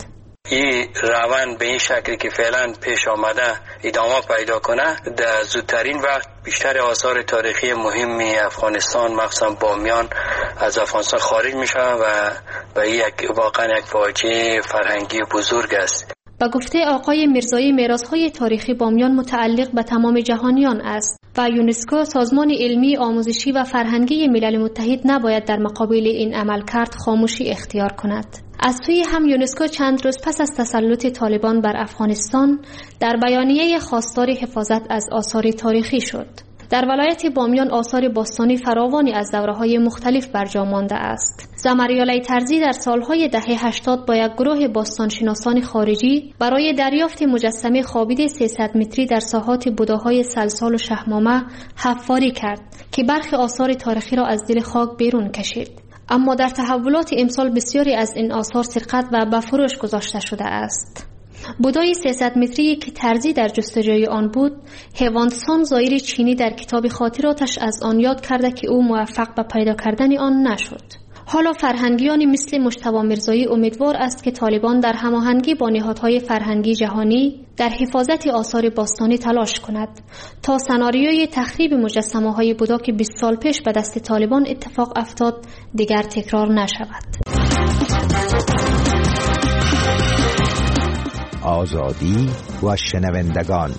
این روند به این شکلی که فعلا پیش آمده ادامه پیدا کنه، در زودترین وقت بیشتر آثار تاریخی مهمی افغانستان مخصوصا بامیان از افغانستان خارج میشه و یک واقعا یک فاجعه فرهنگی بزرگ است. با گفته آقای میرزایی میراث‌های تاریخی بامیان متعلق به تمام جهانیان است و یونسکو سازمان علمی آموزشی و فرهنگی ملل متحد نباید در مقابل این عملکرد خاموشی اختیار کند. از سوی هم یونسکو چند روز پس از تسلط طالبان بر افغانستان در بیانیه خواستار حفاظت از آثار تاریخی شد. در ولایت بامیان آثار باستانی فراوانی از دوره‌های مختلف برجا مانده است. زمریالای ترزی در سالهای دهه 80 با یک گروه باستانشناسان خارجی برای دریافت مجسمه خوابیده 300 متری در ساحات بوداهای سلسال و شهمامه حفاری کرد که برخی آثار تاریخی را از دل خاک بیرون کشید. اما در تحولات امسال بسیاری از این آثار سرقت و به فروش گذاشته شده است. بودای 300 متری که ترزی در جستجوی آن بود، هواندسان زایر چینی در کتاب خاطراتش از آن یاد کرده که او موفق به پیدا کردن آن نشد. حالا فرهنگیانی مثل مجتبی میرزایی امیدوار است که طالبان در هماهنگی با نهادهای فرهنگی جهانی در حفاظت آثار باستانی تلاش کند تا سناریوی تخریب مجسمه‌های بودا که 20 سال پیش به دست طالبان اتفاق افتاد دیگر تکرار نشود. آزادی و شنوندگان.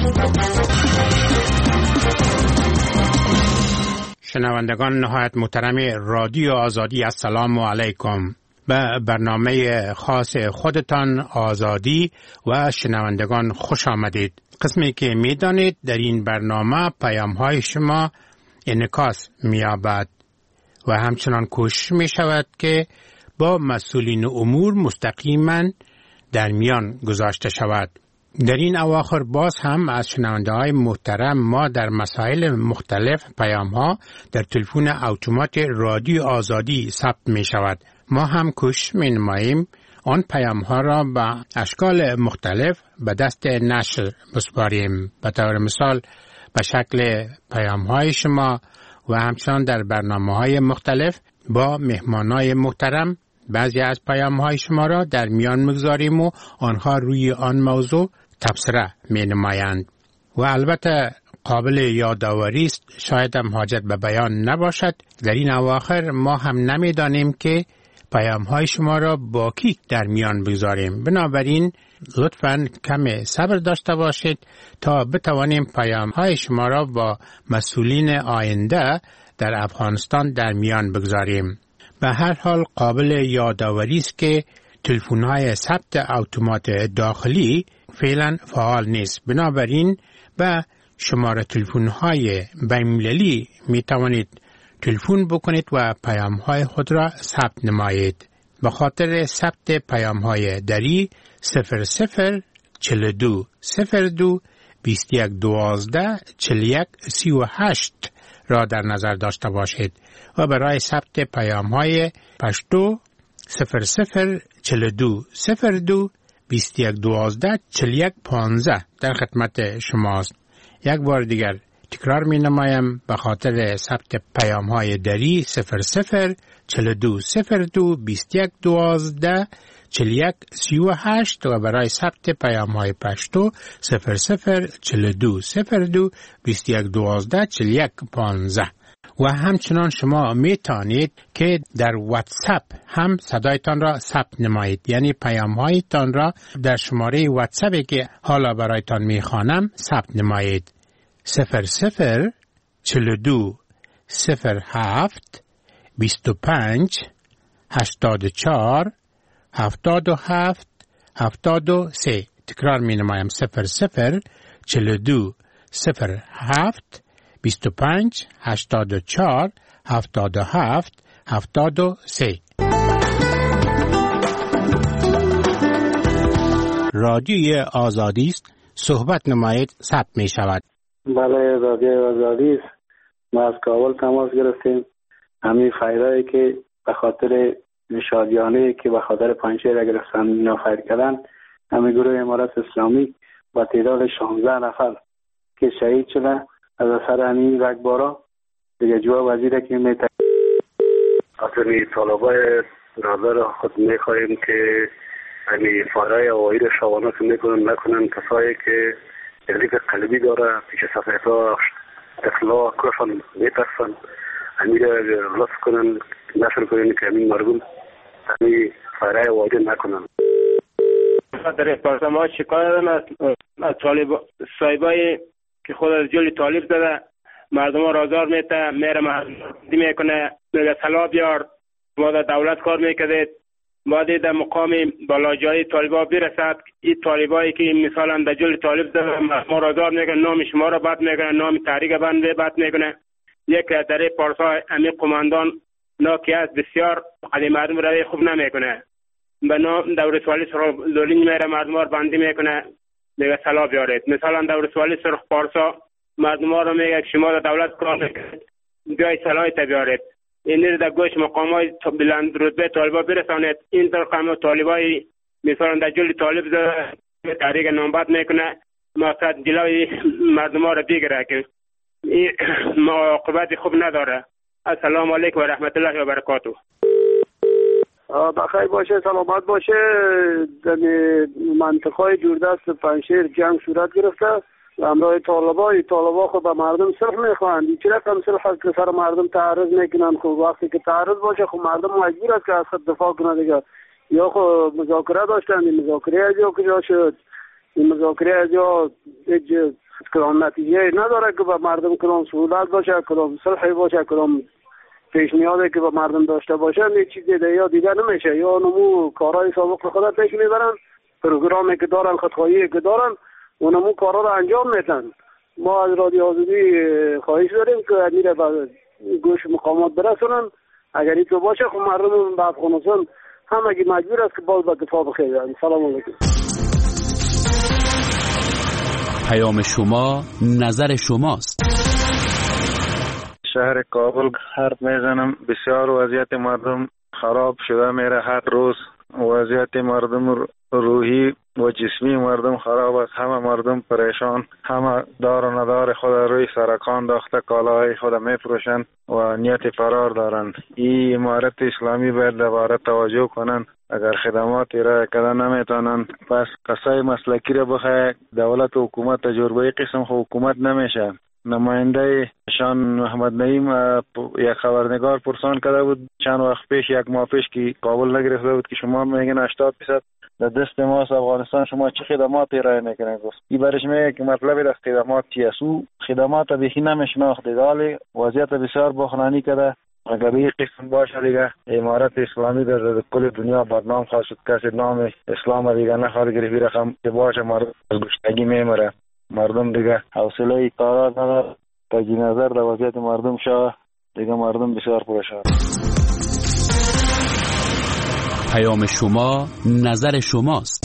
شنوندگان نهایت محترم رادیو آزادی، السلام علیکم. به برنامه خاص خودتان آزادی و شنوندگان خوش آمدید. قسمی که میدانید در این برنامه پیام های شما انعکاس می‌یابد و همچنان کوشش می شود که با مسئولین امور مستقیما در میان گذاشته شود. در این اواخر باز هم از شنونده های محترم ما در مسائل مختلف پیام ها در تلفن اتومات رادیو آزادی ثبت می شود. ما هم کوشش می نماییم آن پیام ها را به اشکال مختلف به دست نشر بسپاریم. به طور مثال به شکل پیام های شما و همچنان در برنامه های مختلف با مهمان های محترم بعضی از پیام های شما را در میان مگذاریم و آنها روی آن موضوع تبصره می نمایند. و البته قابل یادآوری است، شاید هم حاجت به بیان نباشد، در این اواخر ما هم نمی دانیم که پیام های شما را با کی در میان بگذاریم. بنابراین لطفاً کم صبر داشته باشید تا بتوانیم پیام های شما را با مسئولین آینده در افغانستان در میان بگذاریم. به هر حال قابل یادآوری است که تلفن‌های ثبت اتومات داخلی فعلا فعال نیست. بنابراین به شماره تلفن‌های بین‌المللی می توانید تلفن بکنید و پیام‌های خود را ثبت نمایید. به خاطر ثبت پیام‌های دری 0042 02 21 12 41 38 را در نظر داشته باشید و برای ثبت پیام‌های پشتو 0042 02 21 12 41 15 در خدمت شماست. یک بار دیگر تکرار می نمایم به خاطر ثبت پیام‌های دری 0042 02 21 12 41 38 و برای ثبت پیام‌های پشتو 0042 02 21 12 41 15. و همچنان شما می توانید که در واتساپ هم صدایتان را ثبت نمایید، یعنی پیام‌هایتان را در شماره واتساپی که حالا برایتان می خوانم ثبت نمایید. 0042 07 25 84 77 73. تکرار می نمایم 0042 07 25 84 77 73. رادیوی آزادی است، صحبت نمایید، ثبت می شود. بله، رادیوی آزادی است. ما از کابل تماس گرفتیم. همین فایرایی که به خاطر شادیانه که به خاطر پنجشیر گرفتن اینا فایر کردن، همین گروه امارات اسلامی با تعداد 16 نفر که شهید شدن از اثر همین رگبارا دیگه جواب وزیره که اصلی طالبای برادر خود میخواهیم که همین فارای هوایی را شبانه میکنن نکنن. کسایی که تکلیف قلبی داره پیش صفحه اطلاع کشن میترسن همین را لطف کنن نشر کنن که همین مردم همین فارای هوایی نکنن. در پارسا ما شکایت دارم از صاحبای که خود از جل طالب زده مردم ها رازار میره مردم میکنه میگه سلا بیار ما در دولت کار میکردید بعد در مقام بالاجای طالبا برسد این طالبایی که مثلا در جل طالب زده ما رازار میکنه نام شما را بد میکنه نام تحریک بنده بد میکنه یک در پارسا امی قماندان ناکی است بسیار علی مردم روی خوب نمیکنه به نام دورسوالی سرخ لولین میره مردم ها بندی میکنه میگه سلا بیارید. مثلا دورسوالی سرخ پارسا مردم ها رو میگه شما در دولت کار میکنید بیای سلای تا بیارید این در گوش مقام های بلند رتبه طالبا برسانید. این طور قام طالبای مثلا در جل طالب تحریک نامبد میکنه مقصد جلوی مردم ها رو بگیره که این عاقبت خوب نداره. السلام علیکم و رحمت الله و برکاته. بخیر باشه سلامت باشه. در منطقه جوردست پنشیر جنگ صورت گرفته همراه طالبا خود به مردم صلح میخواهند. چرا کم صلح که سر مردم تعرض میکنن؟ خب وقتی که تعرض باشه خب مردم مجبور است که از خود دفاع کنه دیگه. یا خب مذاکره داشتن این مذاکره از کجا شد؟ این مذاکره از کدام نتیجه نداره که به مردم کدام سهولت باشه کدام صلحی باشه کدام پیشنهادی که به مردم داشته باشن یک چیز دیگه نمیشه. یا نمو کارهای سابق خود پیش میبرن پروگرامی که دارن خودخواهی که دارن اونمو کارا رو انجام میدن. ما از رادیو آزادی خواهش داریم که امیر به گوش مقامات برسونن اگر این تو باشه خب مردم به افغانستان همگی مجبور است که باز به دفاع بخیزن. سلام علیکم. پیام شما نظر شماست. شهر کابل حرف میزنم. بسیار وضعیت مردم خراب شده میره هر روز. وضعیت مردم روحی و جسمی مردم خراب است. همه مردم پریشان، همه دار و ندار خود روی سرکان داخته کالاهای خود میفروشند و نیت فرار دارند. این امارت اسلامی باید دوباره توجه کنند. اگر خدمات ارائه کردن نمیتونن پس کسای مسلکی را بخواه. دولت و حکومت تجربه قسم حکومت نمیشه. نماینده شان محمد نعیم یک خبرنگار پرسان کرده بود چند وقت پیش یک ماه پیش که کابل نگرفته بود که شما میگن 80% در دست ماست افغانستان شما چه خدمات ارائه میکنین؟ این برش میگه که مطلب از خدمات چیه؟ او خدمات بیخی نمیشناخته ولی وضعیت بسیار بحرانی کرده. اگر به این قسم باشه دیگه امارت اسلامی در کل دنیا بدنام خواهد شد. کسی نام اسلام دیگه نخواهد گرفت. رقم که باشه مردم از گشتگی میمره. مردم دیگه حوصله کارا نداره. تجی نظر در وضعیت مردم شده دیگه مردم بسیار پریشان. پیام شما نظر شماست.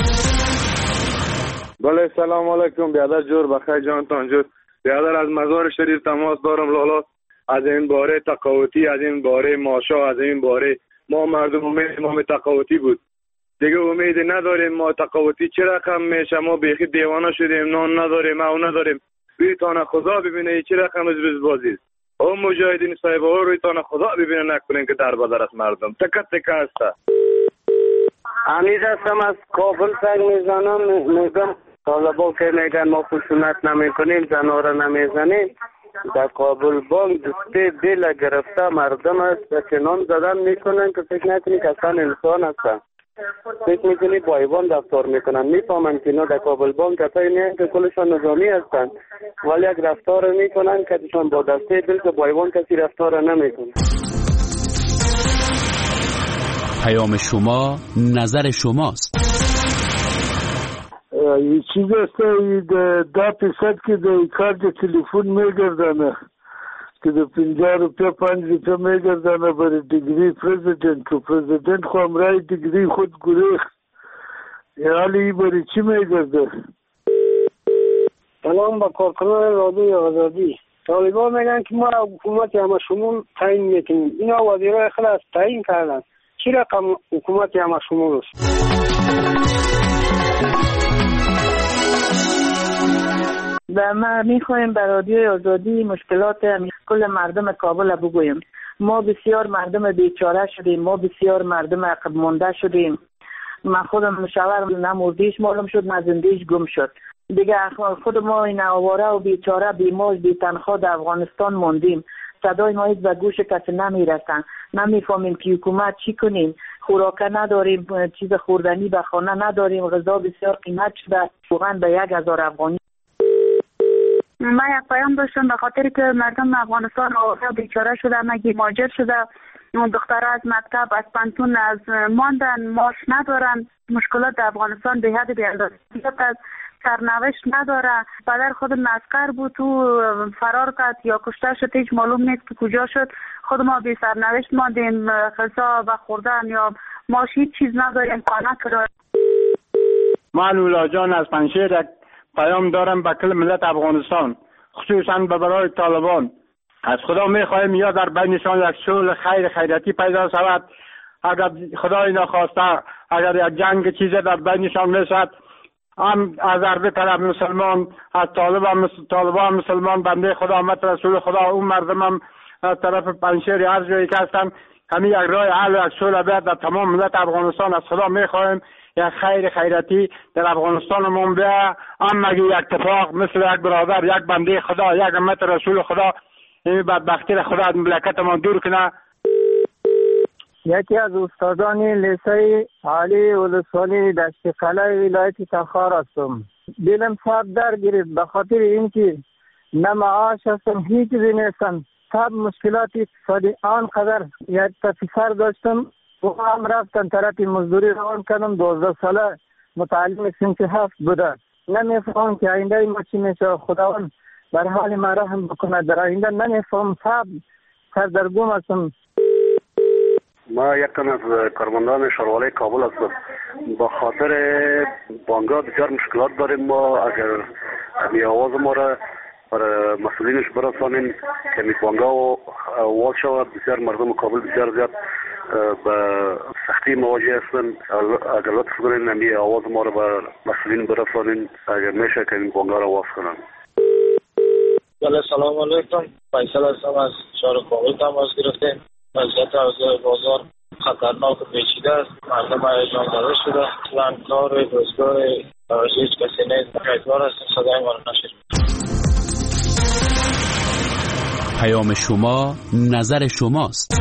بله سلام علیکم بیادر جور بخیر جانتان جور. بیادر از مزار شریف تماس دارم لالا. از این باره تقاوتی از این باره ماشا از این باره ما مردم امید ما تقاوتی بود دیگه امید نداریم. ما تقاوتی چه رقم میشه؟ ما بیخی دیوانه شدیم. نان نداریم او نداریم. رویتان خدا ببینه چه رقم از بازی او مجاهدین صاحب ها رویتان خدا ببینه نکنین که در بدر از مردم تکت تکه هسته. امید هستم از کابل سنگ میزنم. میگم طالبا که میگن ما خشونت نمی کنیم زناره نمیزنیم در کابل بانک دسته دل گرفته مردم است و چنان زدن میکنن که فکر نکنی که اصلا انسان هستن. فکر میکنی با ایوان دفتار میکنن. میفهمن که اینا در کابل بانک کسایی نیست که کلشان نظامی هستن ولی یک رفتار میکنن که ایشان با دسته دل که با ایوان کسی رفتار نمیکنه. پیام شما نظر شماست. یه چیز است 10% که در کارت تلفن میگردنه که در 50 روپیه 5 روپیه میگردنه برای دیگری پرزیدنت و پرزیدنت خو امرای دیگری خود گریخت. حالی برای چی میگرده؟ سلام با کارکنان رادیو آزادی. طالبان میگن که ما حکومت همه شمول تعیین میکنیم. اینا وزیرای خلاص تعیین کردن. چی رقم حکومت همه شمول است؟ و ما میخوایم به رادیوی آزادی مشکلات کل مردم کابل بگوییم. ما بسیار مردم بیچاره شدیم. ما بسیار مردم عقب مانده شدیم. من خودم شوهرم نمردیش معلوم شد، نزندیش گم شد. دیگه خود ما این آواره و بیچاره بیموج بی تنخوا در افغانستان موندیم. صدای ما به گوش کسی نمیرسن، نمیفهمیم که حکومت چی کنیم. خوراک نداریم، چیز خوردنی به خانه نداریم، غذا بسیار قیمت شده، واقعا به 1000 افغانی. من یک پیام داشتم به خاطر که مردم افغانستان آواره بیچاره شده، مگی مهاجر شده، دخترها از مکتب از پانتون از ماندن، معاش ندارن. مشکلات در افغانستان به حد بی‌اندازه است. سرنوشت نداره. پدر خود مسکر بود، تو فرار کرد یا کشته شد، هیچ معلوم نیست که کجا شد. خود ما بی سرنوشت ماندیم، غذا و خوردن یا معاش هیچ چیز نداریم، خانه کرایه. من اولا جان از پنشیر پیام دارم به کل ملت افغانستان، خصوصا به برای طالبان. از خدا میخواهیم یا در بینشان یک صلح خیرتی پیدا شود. اگر خدای نخواسته اگر یک جنگ چیزی در بینشان میشد، هم از هر طرف مسلمان، از طالبان مسلمان، بنده خدا امت رسول خدا، اون مردم هم از طرف پنشیر هر جایی که هستن، همین یک راه حل و یک صلح بیاد در تمام ملت افغانستان. از خدا میخواهیم یک خیرتی در افغانستانمون بیا، هم مگه یک اتفاق مثل یک برادر، یک بنده خدا، یک امت رسول خدا این بدبختی را خدا از مملکتمان دور کنه. یکی از استادان لیسه عالی ولسوالی دشت قلعه ولایت تخار هستم. دلم صاحب در گرفت به خاطر اینکه نه معاش هستم، هیچ چیزی نیستم. صاحب مشکلات اقتصادی آنقدر، یک پسر داشتم و هم رفتن طرف مزدوری روان کردم، 12 ساله متعلم صنف 7 بوده. نمیفهم که آینده ما چی میشه. خداوند بر حال ما رحم بکنه. در آینده نمیفهم صاحب، سردرگم هستم. ما یک تن از کارمندان شهروالی کابل هستم. با خاطر بانگا بسیار مشکلات داریم. ما اگر همی آواز ما را برای مسئولینش برسانیم که می بانگا و آواز شود، بسیار مردم کابل بسیار زیاد به سختی مواجه هستن. اگر لطف کنین همی آواز ما را به مسئولین برسانین، اگر میشه که این بانگا را آواز کنن. بله سلام علیکم. فیصل هستم از شهر کابل تماس گرفتیم. وضعیت اوضاع بازار خطرناک و پیچیده است. مردم هیجان زده شده. اصلا کار روزگار هیچ کسی نیست. امیدوار هستیم صدای ما را نشنوید. پیام شما نظر شماست.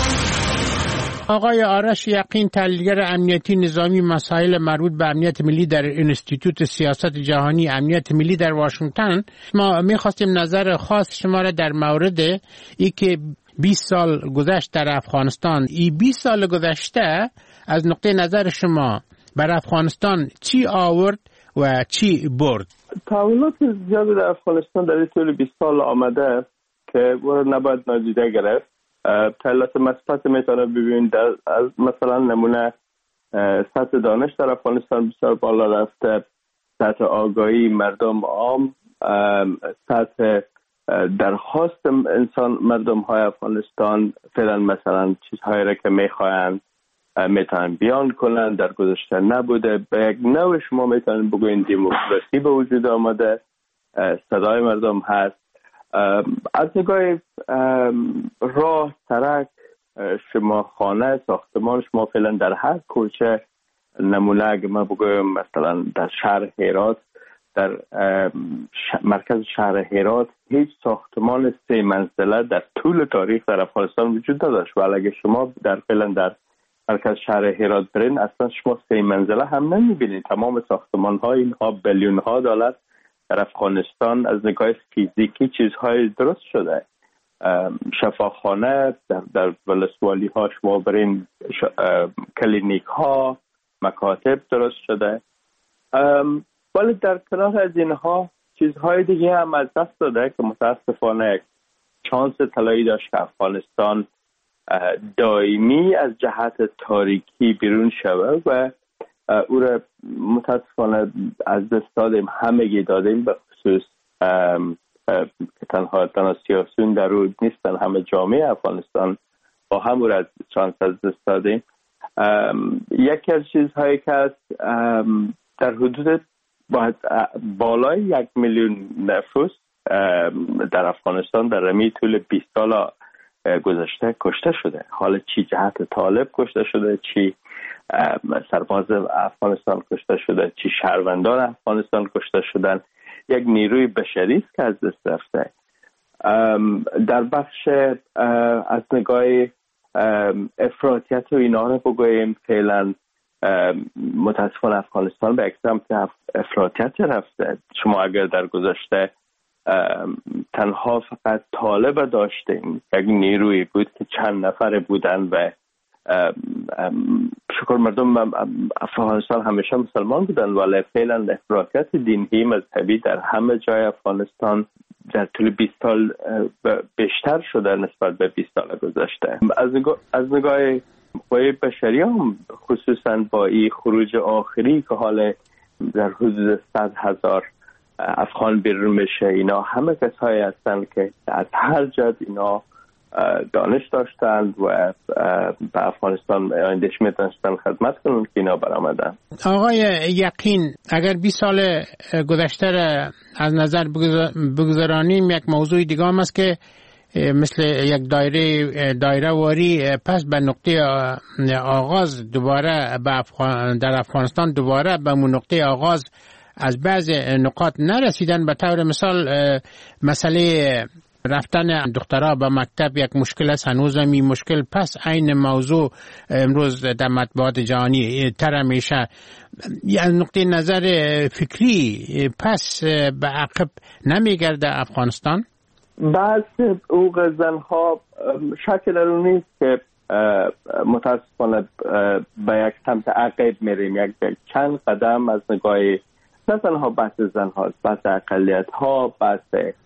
آقای آرش یقین، تحلیلگر امنیتی نظامی مسائل مربوط به امنیت ملی در انستیتوت سیاست جهانی امنیت ملی در واشنگتن، ما می‌خواستیم نظر خاص شما را در مورد ای که 20 سال گذشت در افغانستان. این 20 سال گذشته از نقطه نظر شما بر افغانستان چی آورد و چی برد؟ تحولات زیادی در افغانستان در طول 20 سال آمده که نباید نادیده گرفت. تحولات مثبت میتونه ببینید، از مثلا نمونه سطح دانش در افغانستان بسیار بالا رفته، سطح آگاهی مردم عام، سطح درخواست مردم های افغانستان فعلا مثلا چیزهایی را که میخواهند میتونن بیان کنن در گذشته نبوده. به یک نوع شما میتونن بگوین دموکراسی به وجود آمده، صدای مردم هست. از نگاه راه، سرک، شما خانه، ساختمان، شما فعلا در هر کوچه، نمونه اگه ما بگویم مثلا در شهر هرات، در مرکز شهر هرات هیچ ساختمان 3 منزله در طول تاریخ در افغانستان وجود نداشت. ولی اگه شما فعلا در مرکز شهر هرات برین، اصلا شما 3 منزله هم نمیبینید. تمام ساختمان ها اینها بیلیون ها دلار در افغانستان از نگاه فیزیکی چیزهای درست شده. شفاخانه در ولسوالی ها شما برین، کلینیک ها، مکاتب درست شده. ولی در کنار از اینها چیزهای دیگه هم از دست داده که متاسفانه یک شانس طلایی داشت که افغانستان دائمی از جهت تاریکی بیرون شود و او را متاسفانه از دست دادیم. همگی دادیم، به خصوص که تنها سیاسیون در او نیستن، همه جامعه افغانستان با هم او را شانس از دست دادیم. یکی از چیزهایی که هست، در حدود بالای 1 میلیون نفوس در افغانستان در رمی طول 20 سال گذشته کشته شده. حالا چی جهت طالب کشته شده، چی سرباز افغانستان کشته شده، چی شهروندان افغانستان کشته شدن. یک نیروی بشری است که از دست رفته. در بخش از نگاه افراطیت و اینا رو بگوییم، فعلا متاسفانه افغانستان به یک سمت افراطیت رفته. شما اگر در گذشته تنها فقط طالب داشتیم، یک نیروی بود که چند نفر بودن و شکر مردم افغانستان همیشه مسلمان بودن، ولی فعلا افراطیت دینی مذهبی در همه جای افغانستان در طول 20 سال بیشتر شده نسبت به 20 سال گذشته. از نگاه قوای بشری هم خصوصا با این خروج آخری که حال در حدود 100,000 افغان بیرون میشه، اینا همه کسایی هستن که از هر جد اینا دانش داشتند و به افغانستان اندیشه می‌داشتن خدمت کنند که اینا برآمدن. آقای یقین، اگر 20 سال گذشته از نظر بگذارانیم، یک موضوع دیگه هم است که مثل یک دایره واری پس به نقطه آغاز دوباره در افغانستان دوباره به نقطه آغاز از بعض نقاط نرسیدن. به طور مثال مسئله رفتن دخترها به مکتب یک مشکل است، هنوز هم این مشکل پس عین موضوع امروز در مطبوعات جهانی تر میشه. از نقطه نظر فکری پس به عقب نمیگرده افغانستان؟ بعض حقوق زنها شک در اون نیست که متاسفانه به یک سمت عقب میریم. یک چند قدم از نگاه نه تنها بحث زنها، بحث اقلیت ها، بحث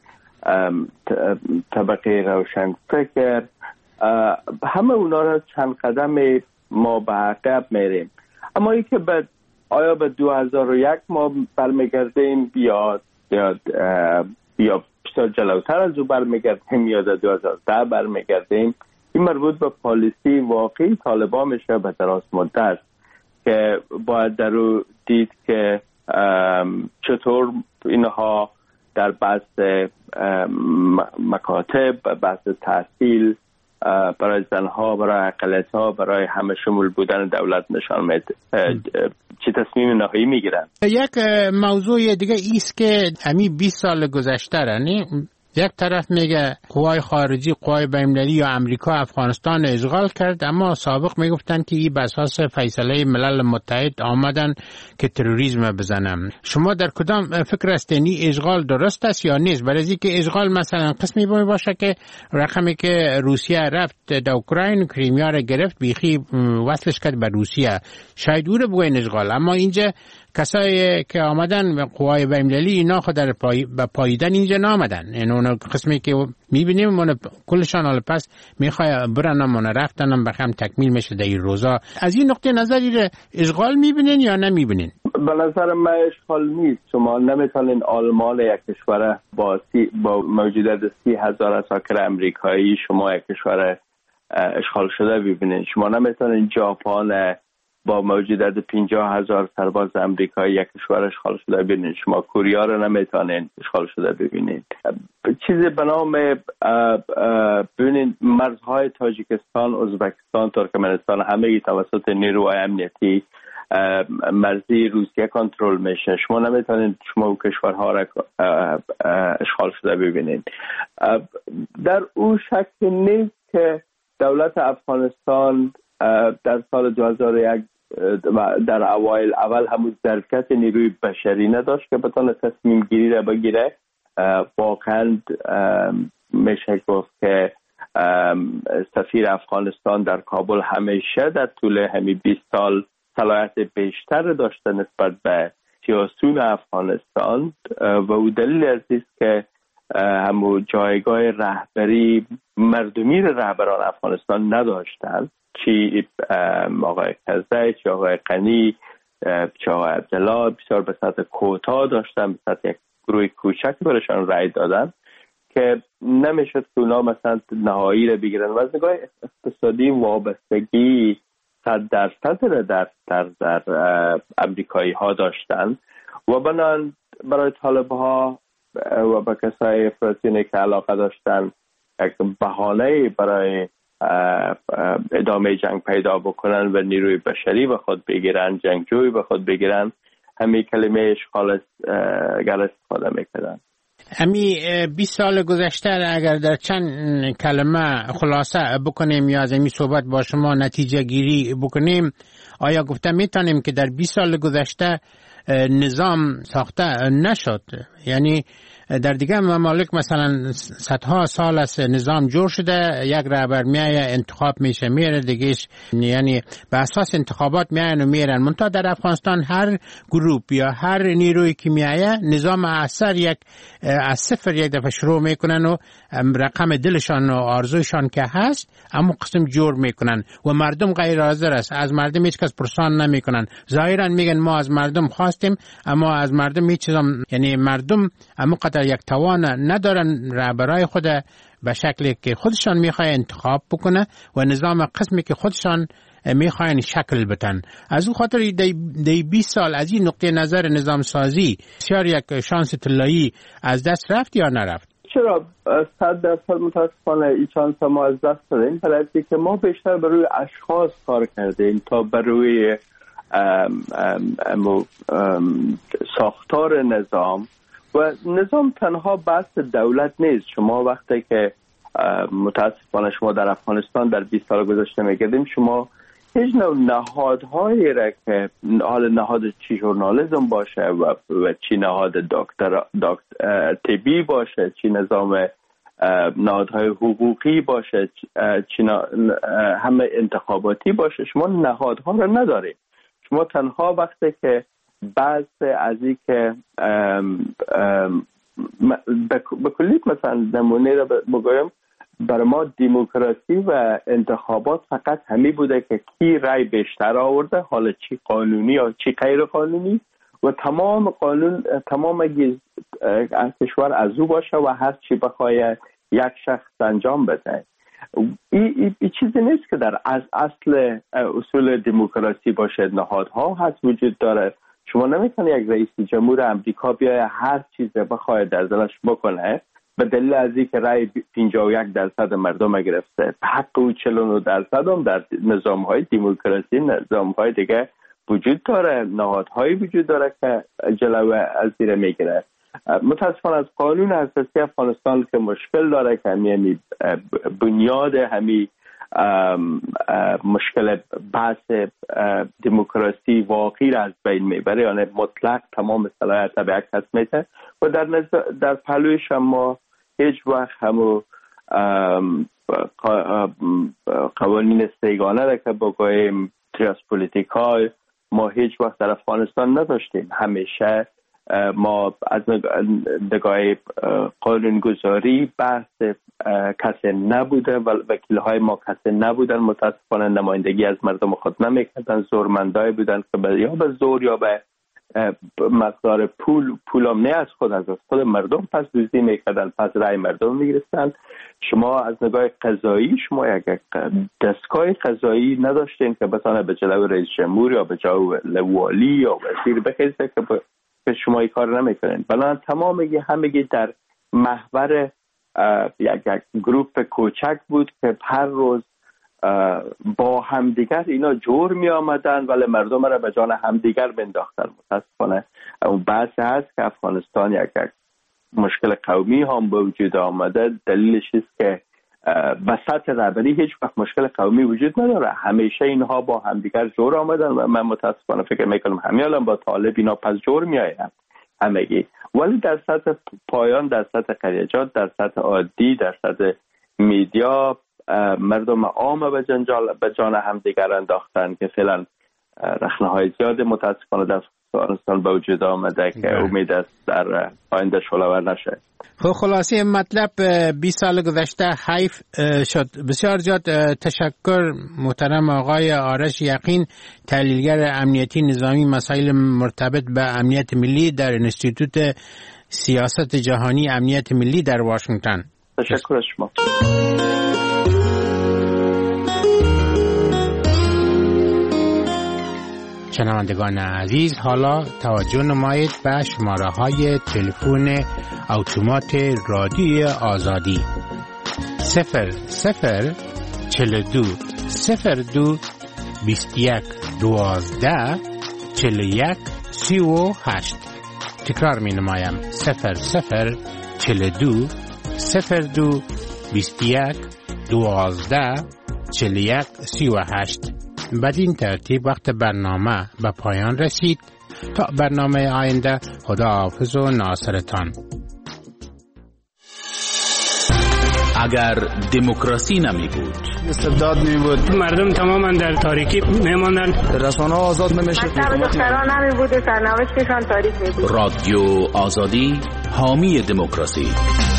طبقه روشن فکر، همه اونا را چند قدم ما به عقب میریم. اما ای که آیا به 2001 ما برمیگردیم یا بیشتر جلوتر از او برمیگردیم یا در 2010 برمیگردیم، این مربوط به پالیسی واقعی طالبان میشه به دراز مدت که باید در او دید که چطور اینها در بحث مکاتب، بحث تحصیل برای زنها، برای اقلیت‌ها، برای همه شمول بودن دولت نشان میده چه تصمیم نهایی میگیرن. یک موضوع دیگه ایست که همین 20 سال گذشته رانی یک طرف میگه قوای خارجی، قوای بین‌المللی یا امریکا افغانستان اشغال کرد، اما سابق میگفتن که این بر اساس فیصله ملل متحد آمدن که تروریسم بزنن. شما در کدام فکر هستین اشغال درست است یا نیست؟ برای اینکه اشغال مثلا قسمی باشه که رقمی که روسیه رفت در اوکراین کریمیا را گرفت بیخی وصلش کرد به روسیه، شاید او رو بگوین اشغال. اما اینجا کسایی که آمدن قوای بین‌المللی اینا خود در به پاییدن اینجا نامدن، این اون قسمی که میبینیم من کلشان حال پس میخواه برن من رفتنم بخم تکمیل میشه در این روزا. از این نقطه نظری رو اشغال میبینین یا نمیبینین؟ به نظر من اشغال نیست. شما نمیتونین آلمان یک کشور با موجودیت 30,000 اساکر امریکایی شما یک کشور اشغال شده ببینین. شما نمیتونین ژاپن با موجودیت 50,000 سرباز امریکایی یک کشور اشغال شده ببینید. شما کوریا رو نمیتونین اشغال شده ببینید. چیزی به نام ببینید مرزهای تاجیکستان، ازبکستان، ترکمنستان همه توسط نیروهای امنیتی مرزی روسیه کنترل میشه. شما نمیتونید شما اون کشورها را اشغال شده ببینید. در او شک نیست که دولت افغانستان در سال 2001 در اول همون ظرفیت نیروی بشری نداشت که بتونه تصمیم گیری را بگیره. واقعا میشه گفت که سفیر افغانستان در کابل همیشه در طول همین 20 سال صلاحیت بیشتر داشته نسبت به سیاسیون افغانستان و او دلیل است که همون جایگاه رهبری مردمی رهبران افغانستان نداشتند، چی آقای کزده، چی آقای غنی، چی آقای عبدالله بسیار به سطح کوتا داشتن، به سطح یک گروه کوچک برشان رأی دادن که نمیشد که اونا مثلا نهایی را بگیرن. و از نگاه اقتصادی وابستگی 100% را در امریکایی ها داشتن و بنان برای طالب ها و به کسای فلسطینی که علاقه داشتن یک بهانه برای ادامه جنگ پیدا بکنن و نیروی بشری به خود بگیرن، جنگجوی به خود بگیرن، همین کلمه اشغال گر استفاده میکردن. امی 20 سال گذشته اگر در چند کلمه خلاصه بکنیم یا از امی صحبت با شما نتیجه گیری بکنیم، آیا گفته میتونیم که در 20 سال گذشته نظام ساخته نشد؟ یعنی در دیگه ممالک مثلا صدها سال است نظام جور شده، یک رهبر میایه انتخاب میشه میره دیگهش، یعنی به اساس انتخابات میاین و میرن. منتها در افغانستان هر گروپ یا هر نیرویی که میایه نظام اثر از صفر یک دفعه شروع میکنن و رقم دلشان و آرزوشان که هست اما قسم جور میکنن و مردم غیر حاضر است، از مردم هیچ کس پرسان نمیکنن. ظاهرا میگن ما از مردم خواستیم اما از مردم هیچ چیز، یعنی مردم اما قدر یک توان ندارن رهبرای خود به شکلی که خودشان میخواه انتخاب بکنه و نظام قسمی که خودشان میخواین شکل بدن. از اون خاطر دی 20 سال از این نقطه نظر نظام سازی بسیار یک شانس طلایی از دست رفت یا نرفت؟ چرا 100% متاسفانه این شانس ما از دست دادیم، برای که ما بیشتر بر روی اشخاص کار کردیم تا بر روی ساختار نظام. و نظام تنها بحث دولت نیست. شما وقتی که متاسفانه شما در افغانستان در 20 سال گذشته میگردیم، شما هیچ نوع نهادهایی را که حال نهاد چی ژورنالیسم باشه و چی نهاد طبی باشه، چی نظام نهادهای حقوقی باشه، چی همه انتخاباتی باشه، شما نهادها را ندارید. شما تنها وقتی که بعض از این که به کلیت مثلا نمونه را بگویم، برای ما دموکراسی و انتخابات فقط همی بوده که کی رای بیشتر آورده، حالا چی قانونی یا چی غیر قانونی، و تمام قانون تمام از کشور از او باشه و هر چی بخواه یک شخص انجام بده. این چیزی نیست که در از اصل اصول دموکراسی باشه. نهادها هست وجود داره. شما نمیتونه یک رئیس جمهور امریکا بیای هر چیز بخواد در دلش بکنه به دلیل از اینکه رای 51% مردم گرفته. حق او 49% هم در نظام‌های دموکراسی، نظام‌های دیگه وجود داره، نهادهایی وجود داره که جلوه از زیر میگیره. متاسفانه از قانون اساسی افغانستان که مشکل داره که همین بنیاد همین مشکل بحث دموکراسی واقعی را از بین میبره، یعنی مطلق تمام صلاحیت به یک کس میده و در پلویش ما هیچ وقت همو قوانین سیگانه را که بگوییم تریاس پولیتیکای ما هیچ وقت در افغانستان نداشتیم. همیشه ما از نگاه قانونگذاری بحث کسی نبوده و وکیل‌های ما کسی نبودن. متاسفانه نمایندگی از مردم خود نمیکردن، زورمندای بودن که یا به زور یا به مقدار پول هم نه از خود مردم پس دزدی میکردن، پس رای مردم میگرفتن. شما از نگاه قضایی شما یک دستگاه قضایی نداشتین که بتونه به جلو رئیس جمهور یا به جلو والی یا وزیر بخیزه که به شما این کار نمیکنین. بلان تمام همگی در محور یک گروپ کوچک بود که هر روز با همدیگر اینا جور می آمدن ولی مردم را به جان همدیگر بنداختن. متاسفانه اون بحث هست که افغانستان یک مشکل قومی هم به وجود آمده. دلیلش است که وسط رهبری هیچ وقت مشکل قومی وجود نداره، همیشه اینها با همدیگر جور آمدن و من متاسفانه فکر میکنم همین الان با طالب اینا پس جور می آیند همگی. ولی در سطح پایان، در سطح قریجات، در سطح عادی، در سطح میدیا مردم عام به جان همدیگر انداختن که فعلا رخنه‌های زیاد متاسفانه در افغانستان به وجود آمده که امید است در آینده شلوار نشه. خب خلاصه مطلب 20 سال گذشته حیف شد. بسیار زیاد تشکر محترم آقای آرش یقین، تحلیلگر امنیتی نظامی مسائل مرتبط به امنیت ملی در انستیتوت سیاست جهانی امنیت ملی در واشنگتن. تشکر از شما. شنوندگان عزیز، حالا توجه نمایید به شماره‌های تلفن اتومات رادیوی آزادی 00 44 42 02 21 12 41 38. تکرار می نمایم 00 42 02 21 12 41 38. بدین ترتیب وقت برنامه به پایان رسید. تا برنامه آینده، خداحافظ و ناصرتان. اگر دموکراسی نمی بود، استبداد می بود، مردم تماما در تاریکی می ماندن، رسانه آزاد نمی شد، دختران نمی بود، سرنوشتشان تاریک می بود. رادیو آزادی حامی دموکراسی.